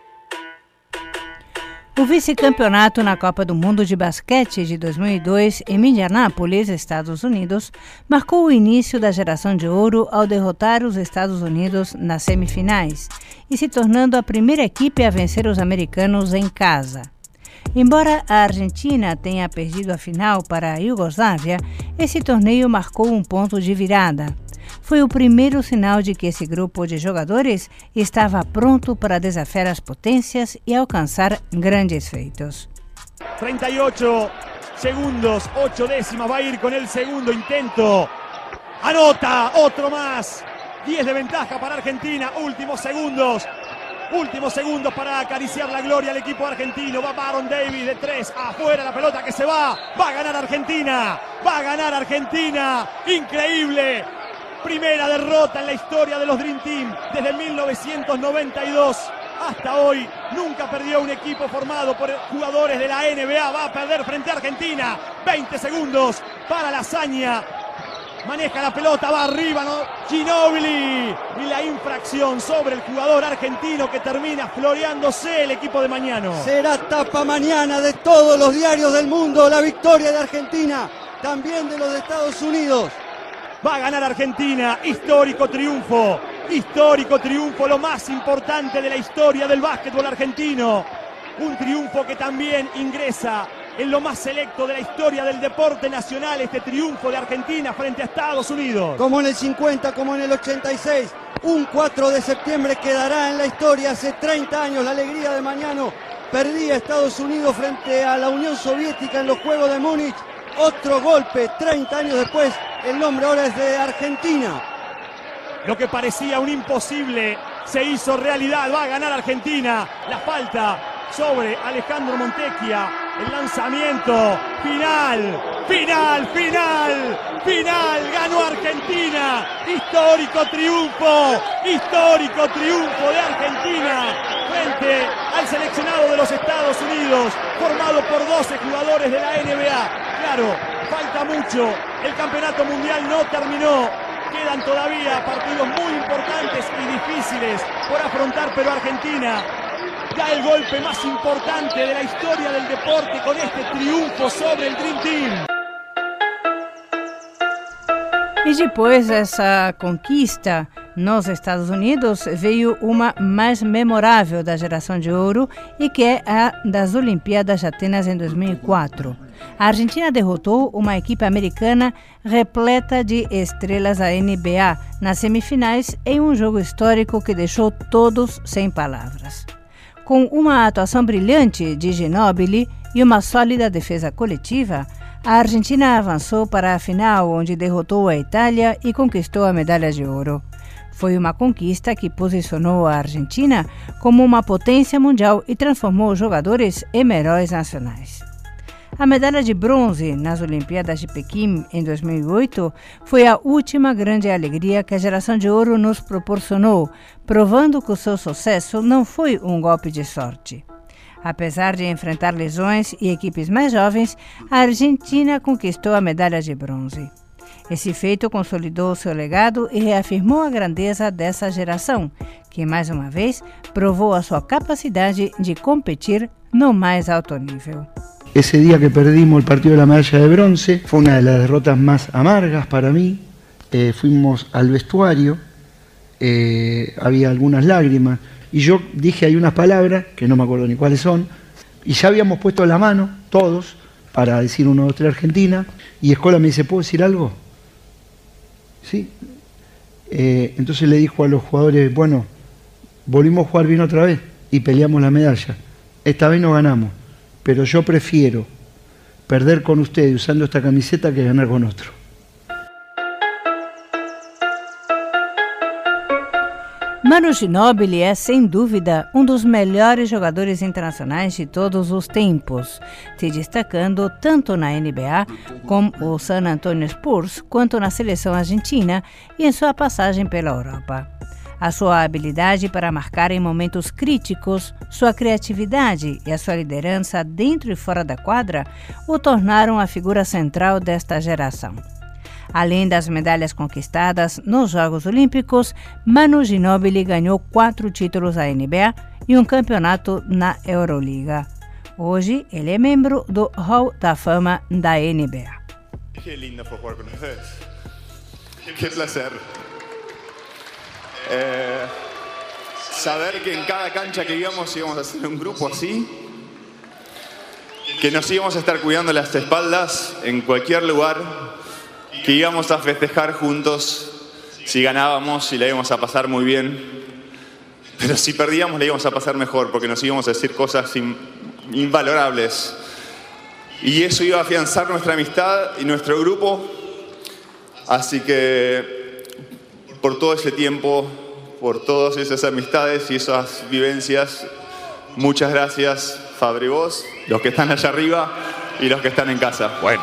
O vice-campeonato na Copa do Mundo de Basquete de dois mil e dois, em Indianápolis, Estados Unidos, marcou o início da geração de ouro ao derrotar os Estados Unidos nas semifinais e se tornando a primeira equipe a vencer os americanos em casa. Embora a Argentina tenha perdido a final para a Iugoslávia, esse torneio marcou um ponto de virada. Foi o primeiro sinal de que esse grupo de jogadores estava pronto para desafiar as potências e alcançar grandes feitos. treinta y ocho segundos, ocho décimas, va a ir con el segundo intento. Anota, otro más. diez de ventaja para Argentina, últimos segundos. Últimos segundos para acariciar la gloria al equipo argentino. Va Baron Davis de tres, afuera la pelota que se va. Va a ganar Argentina, va a ganar Argentina. Increíble. Primera derrota en la historia de los Dream Team desde mil novecientos noventa y dos hasta hoy. Nunca perdió un equipo formado por jugadores de la N B A. Va a perder frente a Argentina. veinte segundos para la hazaña. Maneja la pelota, va arriba, ¿no? Ginóbili. Y la infracción sobre el jugador argentino que termina floreándose el equipo de Mañano. Será tapa mañana de todos los diarios del mundo la victoria de Argentina, también de los de Estados Unidos. Va a ganar Argentina, histórico triunfo, histórico triunfo, lo más importante de la historia del básquetbol argentino. Un triunfo que también ingresa en lo más selecto de la historia del deporte nacional, este triunfo de Argentina frente a Estados Unidos. Como en el cincuenta, como en el ochenta y seis, un cuatro de septiembre quedará en la historia. Hace treinta años la alegría de Mañano perdía Estados Unidos frente a la Unión Soviética en los Juegos de Múnich. Otro golpe, treinta años después, el nombre ahora es de Argentina. Lo que parecía un imposible se hizo realidad, va a ganar Argentina. La falta sobre Alejandro Montecchia, el lanzamiento, final, final, final, final, ganó Argentina, histórico triunfo, histórico triunfo de Argentina frente al seleccionado de los Estados Unidos, formado por doce jugadores de la N B A. Claro, falta mucho, el campeonato mundial no terminó, quedan todavía partidos muy importantes y difíciles por afrontar, pero Argentina da el golpe más importante de la historia del deporte con este triunfo sobre el Dream Team. E depois dessa conquista nos Estados Unidos, veio uma mais memorável da geração de ouro e que é a das Olimpíadas de Atenas em dois mil e quatro. A Argentina derrotou uma equipe americana repleta de estrelas da N B A nas semifinais em um jogo histórico que deixou todos sem palavras. Com uma atuação brilhante de Ginóbili e uma sólida defesa coletiva, a Argentina avançou para a final, onde derrotou a Itália e conquistou a medalha de ouro. Foi uma conquista que posicionou a Argentina como uma potência mundial e transformou os jogadores em heróis nacionais. A medalha de bronze nas Olimpíadas de Pequim em dois mil e oito foi a última grande alegria que a geração de ouro nos proporcionou, provando que o seu sucesso não foi um golpe de sorte. Apesar de enfrentar lesões e equipes mais jovens, a Argentina conquistou a medalha de bronze. Esse feito consolidou seu legado e reafirmou a grandeza dessa geração, que mais uma vez provou a sua capacidade de competir no mais alto nível. Ese día que perdimos el partido de la medalla de bronce fue una de las derrotas más amargas para mí. Eh, fuimos al vestuario, eh, había algunas lágrimas y yo dije ahí unas palabras, que no me acuerdo ni cuáles son, y ya habíamos puesto la mano todos para decir uno, dos, tres Argentina, y Escola me dice, ¿puedo decir algo? Sí. Eh, entonces le dijo a los jugadores, bueno, volvimos a jugar bien otra vez y peleamos la medalla. Esta vez no ganamos. Pero yo prefiero perder con ustedes usando esta camiseta que ganar con otro. Manu Ginóbili é, sem dúvida, um dos melhores jogadores internacionais de todos os tempos, se destacando tanto na N B A como o San Antonio Spurs, quanto na seleção argentina e em sua passagem pela Europa. A sua habilidade para marcar em momentos críticos, sua criatividade e a sua liderança dentro e fora da quadra o tornaram a figura central desta geração. Além das medalhas conquistadas nos Jogos Olímpicos, Manu Ginóbili ganhou quatro títulos da N B A e um campeonato na Euroliga. Hoje, ele é membro do Hall da Fama da N B A. Que lindo foi jogar com vocês. Que placer. Eh, saber que en cada cancha que íbamos íbamos a hacer un grupo así, que nos íbamos a estar cuidando las espaldas en cualquier lugar, que íbamos a festejar juntos si ganábamos y la íbamos a pasar muy bien, pero si perdíamos la íbamos a pasar mejor porque nos íbamos a decir cosas in, invalorables y eso iba a afianzar nuestra amistad y nuestro grupo, así que por todo ese tiempo, por todas esas amistades y esas vivencias, muchas gracias, Fabri, vos, los que están allá arriba y los que están en casa. Bueno.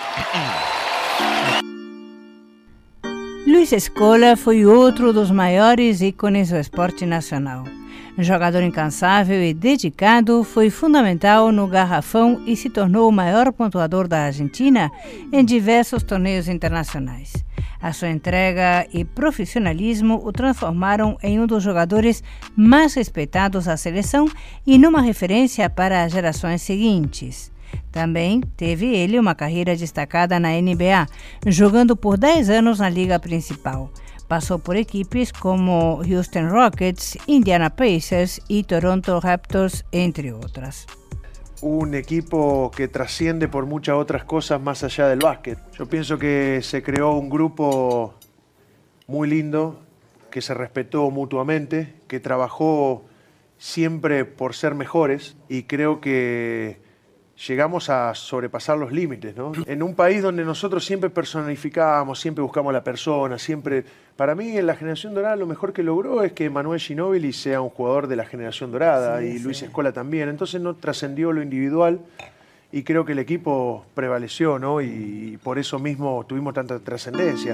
Luiz Scola foi outro dos maiores ícones do esporte nacional. Um jogador incansável e dedicado, foi fundamental no garrafão e se tornou o maior pontuador da Argentina em diversos torneios internacionais. A sua entrega e profissionalismo o transformaram em um dos jogadores mais respeitados da seleção e numa referência para as gerações seguintes. Também teve ele uma carreira destacada na N B A, jogando por dez anos na liga principal. Passou por equipes como Houston Rockets, Indiana Pacers y Toronto Raptors, entre otras. Un equipo que trasciende por muchas otras cosas más allá del básquet. Yo pienso que se creó un grupo muy lindo, que se respetó mutuamente, que trabajó siempre por ser mejores y creo que llegamos a sobrepasar los límites, ¿no? En un país donde nosotros siempre personificamos, siempre buscamos a la persona, siempre... Para mí, en la generación dorada, lo mejor que logró es que Manuel Ginóbili sea un jugador de la generación dorada sí, y Luis sí. Scola también. Entonces no trascendió lo individual y creo que el equipo prevaleció, ¿no? Y por eso mismo tuvimos tanta trascendencia.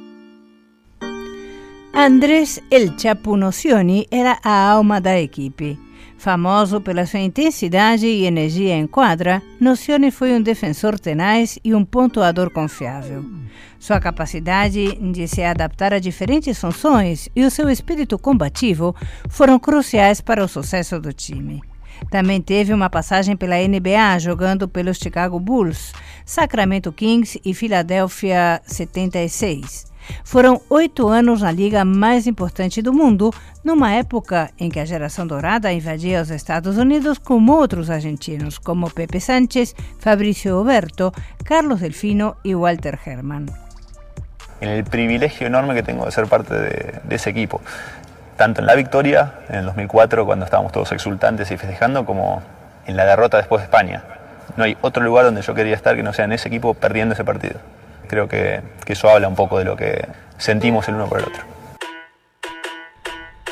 Andrés El Chapo Nocioni era a alma da equipe. Famoso pela sua intensidade e energia em quadra, Nocioni foi um defensor tenaz e um pontuador confiável. Sua capacidade de se adaptar a diferentes funções e o seu espírito combativo foram cruciais para o sucesso do time. Também teve uma passagem pela N B A jogando pelos Chicago Bulls, Sacramento Kings e Philadelphia setenta e seis. Foram oito anos na liga mais importante do mundo, numa época em que a geração dourada invadia os Estados Unidos com outros argentinos, como Pepe Sánchez, Fabricio Oberto, Carlos Delfino y Walter Herrmann. El privilegio enorme que tengo de ser parte de, de ese equipo, tanto en la victoria, en el dos mil cuatro, cuando estábamos todos exultantes y festejando, como en la derrota después de España. No hay otro lugar donde yo quería estar que no sea en ese equipo perdiendo ese partido. Creo que, que eso habla un poco de lo que sentimos el uno por el otro.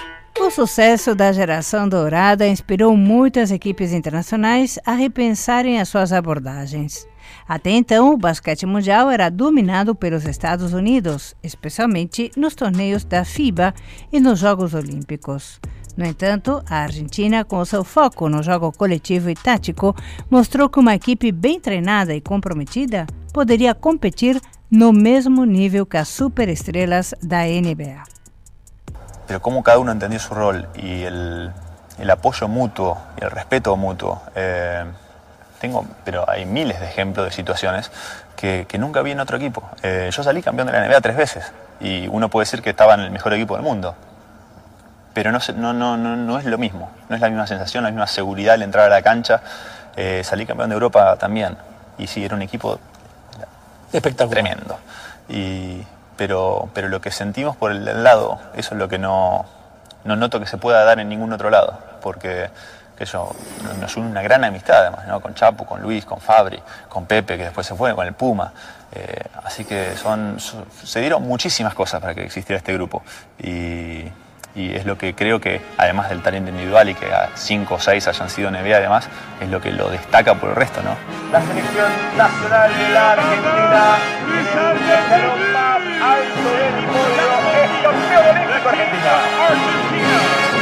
O sucesso da geração dourada inspirou muitas equipes internacionais a repensarem as suas abordagens. Até então, o basquete mundial era dominado pelos Estados Unidos, especialmente nos torneios da FIBA e nos Jogos Olímpicos. No entanto, a Argentina, com seu foco no jogo coletivo e tático, mostrou que uma equipe bem treinada e comprometida poderia competir no mesmo nível que as superestrelas da N B A. Pero cómo cada uno entendió su rol y el, el apoyo mutuo y el respeto mutuo. Eh, tengo, pero hay miles de ejemplos de situaciones que, que nunca vi en otro equipo. Eh, yo salí campeón de la N B A tres veces y uno puede decir que estaba en el mejor equipo del mundo. Pero no, no, no, no, no es lo mismo, no es la misma sensación, la misma seguridad al entrar a la cancha. Eh, salí campeón de Europa también y sí, era un equipo espectacular, tremendo. Y, pero, pero lo que sentimos por el del lado, eso es lo que no, no noto que se pueda dar en ningún otro lado, porque que yo, nos une una gran amistad además, ¿no? Con Chapo, con Luis, con Fabri, con Pepe, que después se fue, con el Puma. Eh, así que son, son, se dieron muchísimas cosas para que existiera este grupo. Y, y es lo que creo que, además del talento individual y que a cinco o seis hayan sido N B A además, es lo que lo destaca por el resto, ¿no? La selección nacional de la Argentina, el escalón más alto del podio, es campeón olímpico Argentina. Argentina.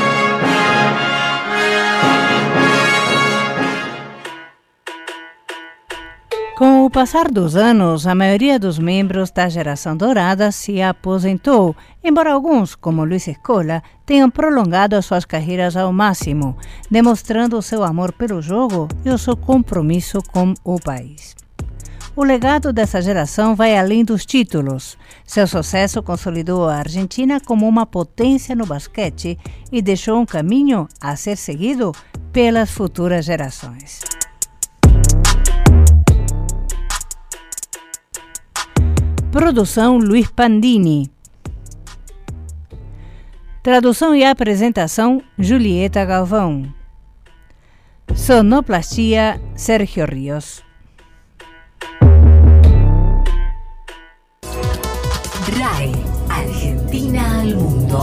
Com o passar dos anos, a maioria dos membros da geração dourada se aposentou, embora alguns, como Luis Escola, tenham prolongado as suas carreiras ao máximo, demonstrando o seu amor pelo jogo e o seu compromisso com o país. O legado dessa geração vai além dos títulos. Seu sucesso consolidou a Argentina como uma potência no basquete e deixou um caminho a ser seguido pelas futuras gerações. Produção Luiz Pandini. Tradução e apresentação Julieta Galvão. Sonoplastia Sérgio Rios. RAI Argentina al mundo.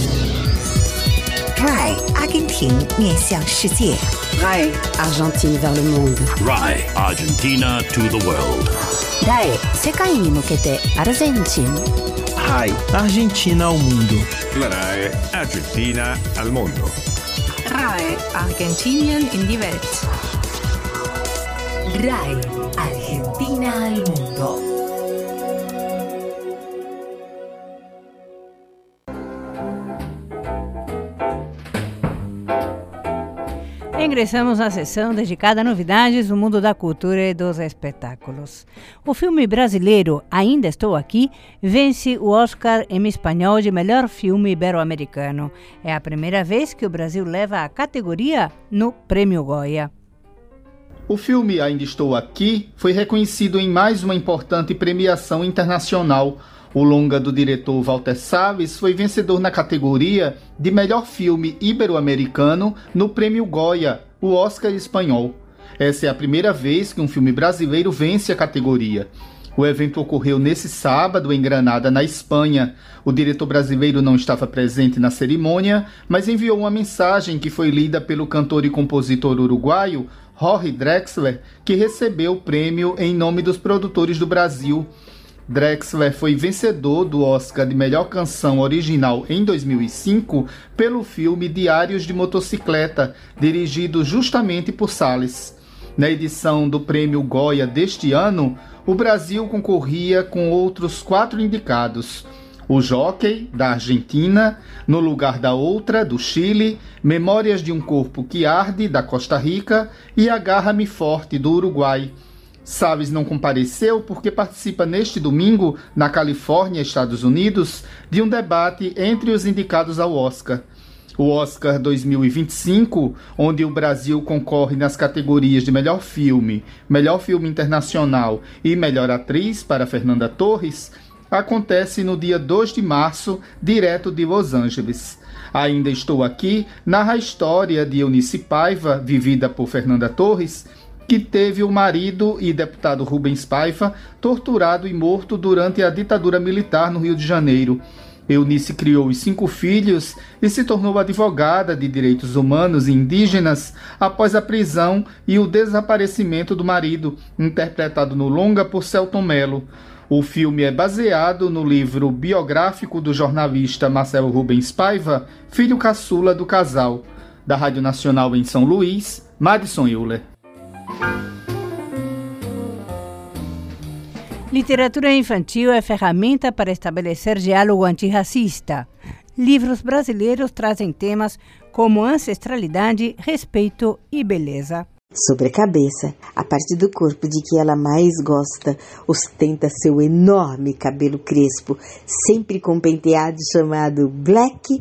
RAI Argentina 面向世界. RAI Argentine vers le monde. RAI Argentina to the world. RAI 世界に向けてアルゼンチン. RAI Argentina ao mundo. La RAI Argentina al mundo. RAI Argentinien in die Welt. RAI Argentina al mundo. Ingressamos na sessão dedicada a novidades do mundo da cultura e dos espetáculos. O filme brasileiro Ainda Estou Aqui vence o Oscar em espanhol de melhor filme ibero-americano. É a primeira vez que o Brasil leva a categoria no Prêmio Goya. O filme Ainda Estou Aqui foi reconhecido em mais uma importante premiação internacional. O longa do diretor Walter Salles foi vencedor na categoria de melhor filme ibero-americano no Prêmio Goya, o Oscar espanhol. Essa é a primeira vez que um filme brasileiro vence a categoria. O evento ocorreu nesse sábado em Granada, na Espanha. O diretor brasileiro não estava presente na cerimônia, mas enviou uma mensagem que foi lida pelo cantor e compositor uruguaio Jorge Drexler, que recebeu o prêmio em nome dos produtores do Brasil. Drexler foi vencedor do Oscar de Melhor Canção Original em dois mil e cinco pelo filme Diários de Motocicleta, dirigido justamente por Salles. Na edição do Prêmio Goya deste ano, o Brasil concorria com outros quatro indicados: O Jockey, da Argentina, No Lugar da Outra, do Chile, Memórias de um Corpo que Arde, da Costa Rica e Agarra-me Forte, do Uruguai. Salles não compareceu porque participa neste domingo, na Califórnia, Estados Unidos, de um debate entre os indicados ao Oscar. O Oscar dois mil e vinte e cinco, onde o Brasil concorre nas categorias de Melhor Filme, Melhor Filme Internacional e Melhor Atriz para Fernanda Torres, acontece no dia dois de março, direto de Los Angeles. Ainda Estou Aqui narra a história de Eunice Paiva, vivida por Fernanda Torres, que teve o marido e deputado Rubens Paiva torturado e morto durante a ditadura militar no Rio de Janeiro. Eunice criou os cinco filhos e se tornou advogada de direitos humanos e indígenas após a prisão e o desaparecimento do marido, interpretado no longa por Selton Mello. O filme é baseado no livro biográfico do jornalista Marcelo Rubens Paiva, filho caçula do casal. Da Rádio Nacional em São Luís, Madison Euler. Literatura infantil é ferramenta para estabelecer diálogo antirracista. Livros brasileiros trazem temas como ancestralidade, respeito e beleza. Sobre a cabeça, a parte do corpo de que ela mais gosta, ostenta seu enorme cabelo crespo, sempre com penteado chamado Black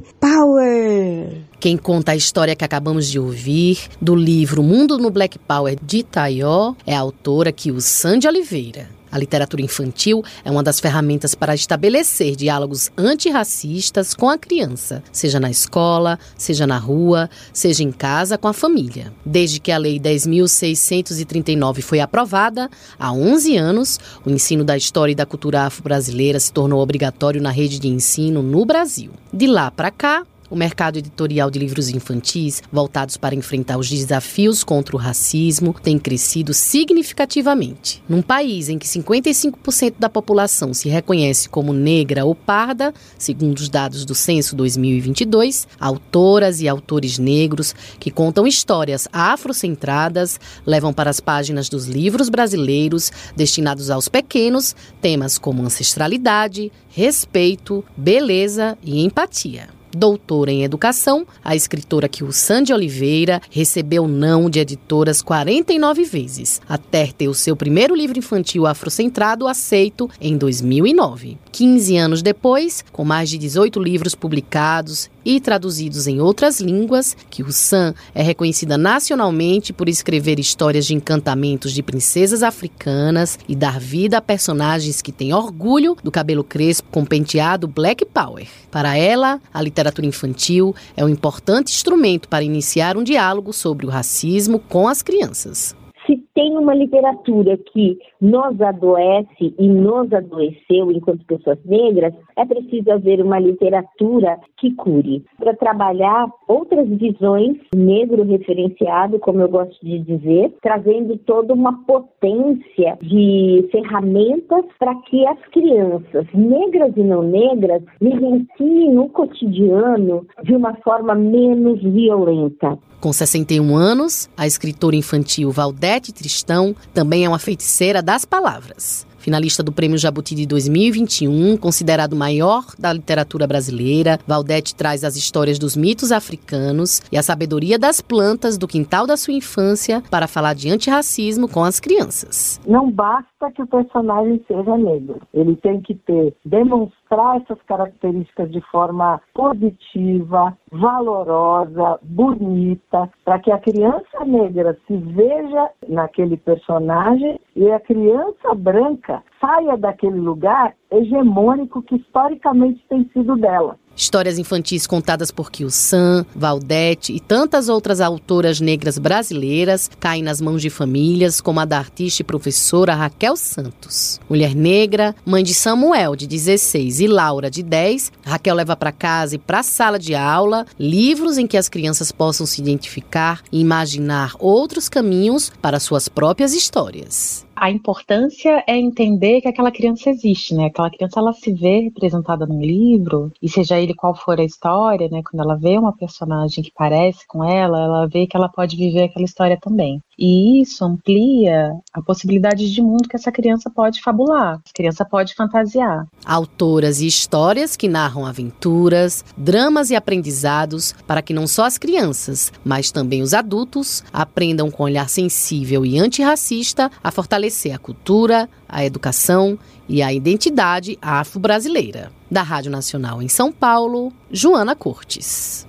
Power. Quem conta a história que acabamos de ouvir, do livro Mundo no Black Power de Taió, é a autora Kiusan de Oliveira. A literatura infantil é uma das ferramentas para estabelecer diálogos antirracistas com a criança, seja na escola, seja na rua, seja em casa com a família. Desde que a Lei dez mil seiscentos e trinta e nove foi aprovada, há onze anos, o ensino da história e da cultura afro-brasileira se tornou obrigatório na rede de ensino no Brasil. De lá para cá, o mercado editorial de livros infantis, voltados para enfrentar os desafios contra o racismo, tem crescido significativamente. Num país em que cinquenta e cinco por cento da população se reconhece como negra ou parda, segundo os dados do Censo dois mil e vinte e dois, autoras e autores negros que contam histórias afrocentradas levam para as páginas dos livros brasileiros destinados aos pequenos temas como ancestralidade, respeito, beleza e empatia. Doutora em Educação, a escritora Kiusan de Oliveira recebeu não de editoras quarenta e nove vezes, até ter o seu primeiro livro infantil afrocentrado aceito em dois mil e nove. quinze anos depois, com mais de dezoito livros publicados e traduzidos em outras línguas, Kiusan é reconhecida nacionalmente por escrever histórias de encantamentos de princesas africanas e dar vida a personagens que têm orgulho do cabelo crespo com penteado Black Power. Para ela, a literatura infantil é um importante instrumento para iniciar um diálogo sobre o racismo com as crianças. Se tem uma literatura que nos adoece e nos adoeceu enquanto pessoas negras, é preciso haver uma literatura que cure. Para trabalhar outras visões, negro referenciado, como eu gosto de dizer, trazendo toda uma potência de ferramentas para que as crianças, negras e não negras, vivenciem o cotidiano de uma forma menos violenta. Com sessenta e um anos, a escritora infantil Valdete Tristão também é uma feiticeira das palavras. Finalista do Prêmio Jabuti de dois mil e vinte e um, considerado o maior da literatura brasileira, Valdete traz as histórias dos mitos africanos e a sabedoria das plantas do quintal da sua infância para falar de antirracismo com as crianças. Não basta que o personagem seja negro. Ele tem que ter, demonstrar essas características de forma positiva, valorosa, bonita, para que a criança negra se veja naquele personagem e a criança branca saia daquele lugar hegemônico que historicamente tem sido dela. Histórias infantis contadas por Kiusan, Valdete e tantas outras autoras negras brasileiras caem nas mãos de famílias como a da artista e professora Raquel Santos. Mulher negra, mãe de Samuel, de dezesseis, e Laura, de dez, Raquel leva para casa e para a sala de aula livros em que as crianças possam se identificar e imaginar outros caminhos para suas próprias histórias. A importância é entender que aquela criança existe, né? Aquela criança, ela se vê representada num livro, e seja ele qual for a história, né? Quando ela vê uma personagem que parece com ela, ela vê que ela pode viver aquela história também. E isso amplia a possibilidade de mundo que essa criança pode fabular, a criança pode fantasiar. Autoras e histórias que narram aventuras, dramas e aprendizados para que não só as crianças, mas também os adultos aprendam com olhar sensível e antirracista a fortalecer a cultura, a educação e a identidade afro-brasileira. Da Rádio Nacional em São Paulo, Joana Cortes.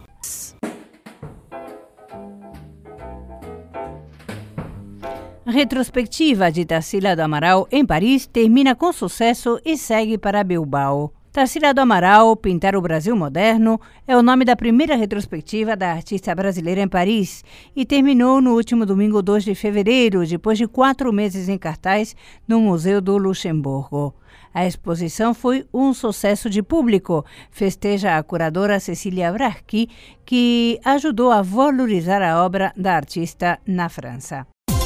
A retrospectiva de Tarsila do Amaral em Paris termina com sucesso e segue para Bilbao. Tarsila do Amaral, Pintar o Brasil Moderno, é o nome da primeira retrospectiva da artista brasileira em Paris e terminou no último domingo, dois de fevereiro, depois de quatro meses em cartaz no Museu do Luxemburgo. A exposição foi um sucesso de público, festeja a curadora Cecília Braschi, que ajudou a valorizar a obra da artista na França.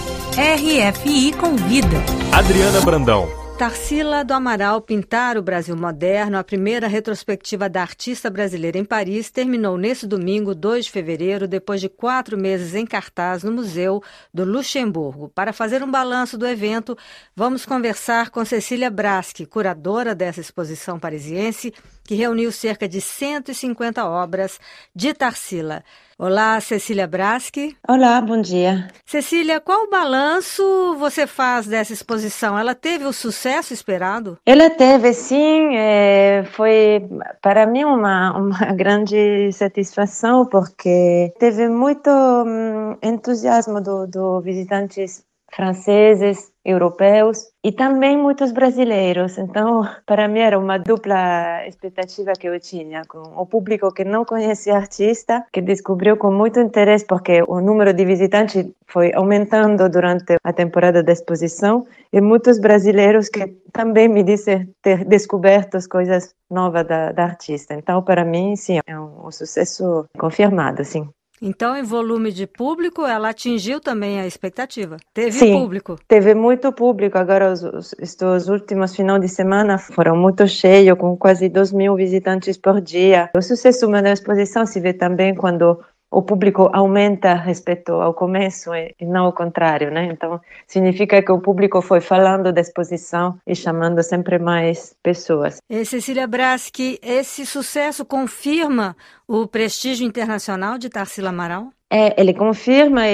R F I convida. Adriana Brandão. Tarsila do Amaral Pintar o Brasil Moderno, a primeira retrospectiva da artista brasileira em Paris, terminou nesse domingo, dois de fevereiro, depois de quatro meses em cartaz no Museu do Luxemburgo. Para fazer um balanço do evento, vamos conversar com Cecília Braschi, curadora dessa exposição parisiense, que reuniu cerca de cento e cinquenta obras de Tarsila. Olá, Cecília Braschi. Olá, bom dia. Cecília, qual balanço você faz dessa exposição? Ela teve o sucesso esperado? Ela teve, sim. É, foi para mim uma, uma grande satisfação, porque teve muito hum, entusiasmo dos do visitantes franceses, europeus e também muitos brasileiros. Então, para mim era uma dupla expectativa que eu tinha, com o público que não conhecia a artista, que descobriu com muito interesse, porque o número de visitantes foi aumentando durante a temporada da exposição, e muitos brasileiros que também me disseram ter descoberto as coisas novas da, da artista. Então, para mim, sim, é um, um sucesso confirmado, sim. Então, em volume de público, ela atingiu também a expectativa. Teve Sim, público. Teve muito público. Agora, os, os, estes últimos finais de semana foram muito cheios, com quase dois mil visitantes por dia. O sucesso da exposição se vê também quando o público aumenta respeito ao começo e não o contrário, né? Então, significa que o público foi falando da exposição e chamando sempre mais pessoas. E Cecília Braschi, esse sucesso confirma o prestígio internacional de Tarsila Amaral? É, ele confirma,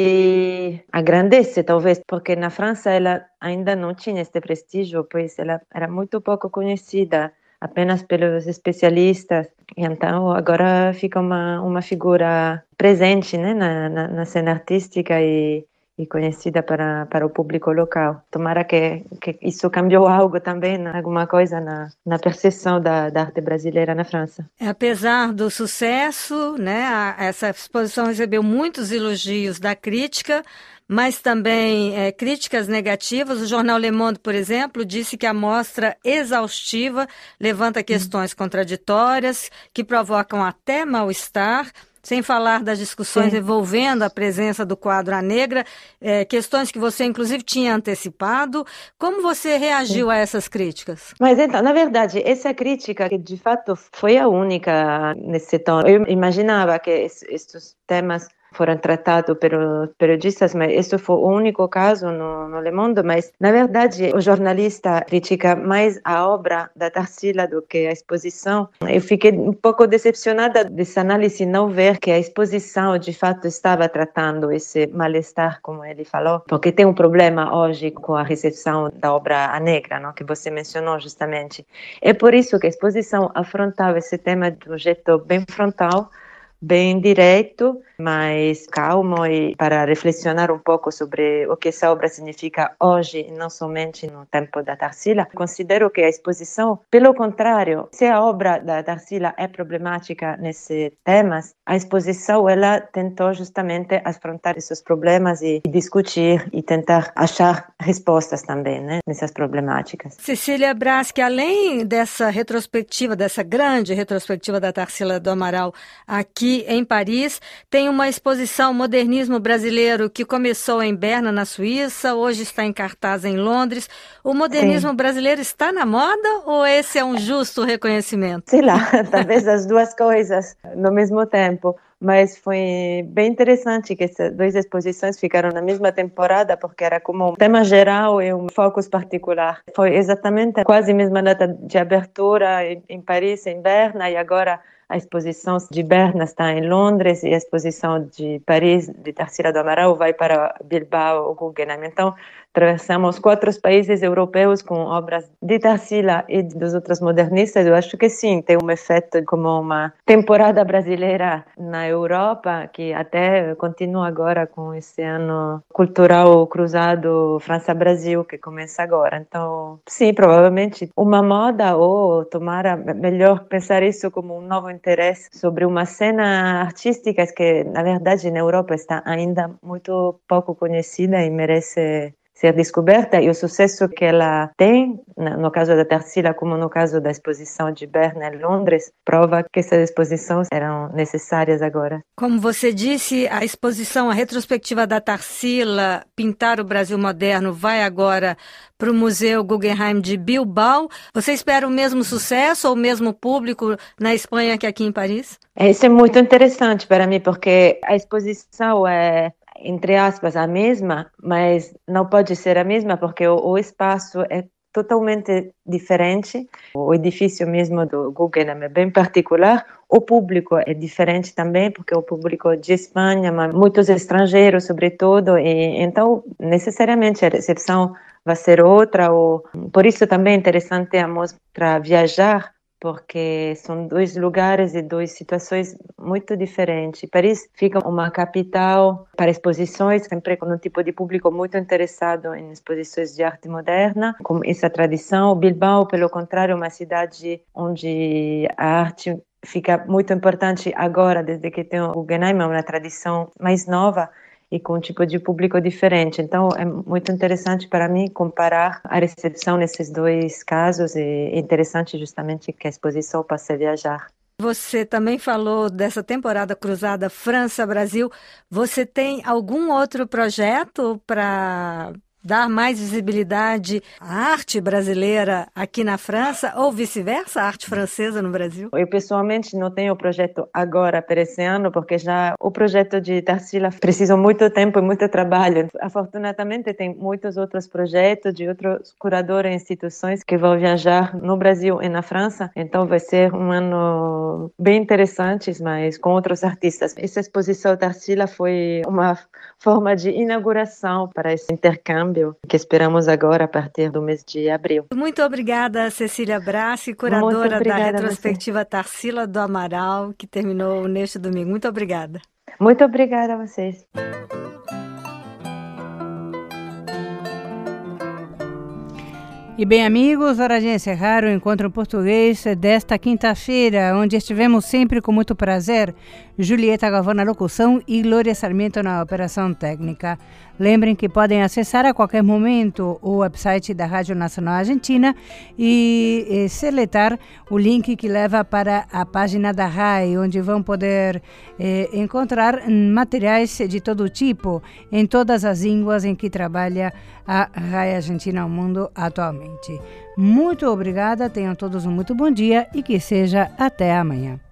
ele agrandece, talvez, porque na França ela ainda não tinha este prestígio, pois ela era muito pouco conhecida, apenas pelos especialistas. Então, agora fica uma, uma figura presente, né, na, na, na cena artística e, e conhecida para, para o público local. Tomara que, que isso cambiou algo também, alguma coisa na, na percepção da, da arte brasileira na França. Apesar do sucesso, né, a, essa exposição recebeu muitos elogios da crítica, mas também é, críticas negativas. O jornal Le Monde, por exemplo, disse que a mostra exaustiva levanta questões contraditórias que provocam até mal-estar, sem falar das discussões Sim. envolvendo a presença do quadro A Negra, é, questões que você, inclusive, tinha antecipado. Como você reagiu Sim. a essas críticas? Mas, então, na verdade, essa crítica, que de fato foi a única nesse tom, eu imaginava que esses temas foram tratados pelos periodistas, mas esse foi o único caso no, no Le Monde. Mas, na verdade, o jornalista critica mais a obra da Tarsila do que a exposição. Eu fiquei um pouco decepcionada dessa análise, não ver que a exposição, de fato, estava tratando esse mal-estar, como ele falou, porque tem um problema hoje com a recepção da obra A Negra, não? Que você mencionou justamente. É por isso que a exposição afrontava esse tema de um jeito bem frontal, bem direto, mas calmo, e para reflexionar um pouco sobre o que essa obra significa hoje e não somente no tempo da Tarsila. Considero que a exposição, pelo contrário, se a obra da Tarsila é problemática nesses temas, a exposição ela tentou justamente afrontar esses problemas e discutir e tentar achar respostas também, né, nessas problemáticas. Cecília Braschi, além dessa retrospectiva, dessa grande retrospectiva da Tarsila do Amaral aqui em Paris, tem uma exposição Modernismo Brasileiro que começou em Berna, na Suíça, hoje está em cartaz em Londres. O modernismo Sim. brasileiro está na moda ou esse é um justo reconhecimento? Sei lá, talvez as duas coisas no mesmo tempo. Mas foi bem interessante que essas duas exposições ficaram na mesma temporada, porque era como um tema geral e um foco particular. Foi exatamente quase a mesma data de abertura em Paris, em Berna, e agora a exposição de Berna está em Londres e a exposição de Paris, de Tarsila do Amaral, vai para Bilbao, o Guggenheim. Então, atravessamos quatro países europeus com obras de Tarsila e dos outros modernistas. Eu acho que sim, tem um efeito como uma temporada brasileira na Europa, que até continua agora com esse ano cultural cruzado França-Brasil, que começa agora. Então, sim, provavelmente uma moda, ou tomara melhor pensar isso como um novo interesse sobre uma cena artística que, na verdade, na Europa está ainda muito pouco conhecida e merece ser descoberta, e o sucesso que ela tem, no caso da Tarsila, como no caso da exposição de Berna em Londres, prova que essas exposições eram necessárias agora. Como você disse, a exposição, a retrospectiva da Tarsila, Pintar o Brasil Moderno, vai agora para o Museu Guggenheim de Bilbao. Você espera o mesmo sucesso ou o mesmo público na Espanha que aqui em Paris? Isso é muito interessante para mim, porque a exposição é, entre aspas, a mesma, mas não pode ser a mesma porque o, o espaço é totalmente diferente. O edifício mesmo do Guggenheim é bem particular. O público é diferente também, porque o público de Espanha, mas muitos estrangeiros, sobretudo, e então necessariamente a recepção vai ser outra. Ou, por isso também é interessante a mostra Viajar, porque são dois lugares e duas situações muito diferentes. Paris fica uma capital para exposições, sempre com um tipo de público muito interessado em exposições de arte moderna, com essa tradição. Bilbao, pelo contrário, é uma cidade onde a arte fica muito importante agora, desde que tem o Guggenheim, é uma tradição mais nova e com um tipo de público diferente. Então, é muito interessante para mim comparar a recepção nesses dois casos, e é interessante justamente que a exposição passe a viajar. Você também falou dessa temporada cruzada França-Brasil. Você tem algum outro projeto para dar mais visibilidade à arte brasileira aqui na França ou vice-versa, a arte francesa no Brasil? Eu pessoalmente não tenho projeto agora para esse ano, porque já o projeto de Tarsila precisa muito tempo e muito trabalho. Afortunadamente tem muitos outros projetos de outros curadores e instituições que vão viajar no Brasil e na França, então vai ser um ano bem interessante, mas com outros artistas. Essa exposição Tarsila foi uma forma de inauguração para esse intercâmbio que esperamos agora a partir do mês de abril. Muito obrigada, Cecília Braschi, curadora da retrospectiva Tarsila do Amaral, que terminou neste domingo. Muito obrigada. Muito obrigada a vocês. E bem, amigos, hora de encerrar o Encontro Português desta quinta-feira, onde estivemos sempre com muito prazer, Julieta Galvão na locução e Glória Sarmiento na operação técnica. Lembrem que podem acessar a qualquer momento o website da Rádio Nacional Argentina e, e seletar o link que leva para a página da R A I, onde vão poder eh, encontrar materiais de todo tipo, em todas as línguas em que trabalha a R A I Argentina ao Mundo atualmente. Muito obrigada, tenham todos um muito bom dia e que seja até amanhã.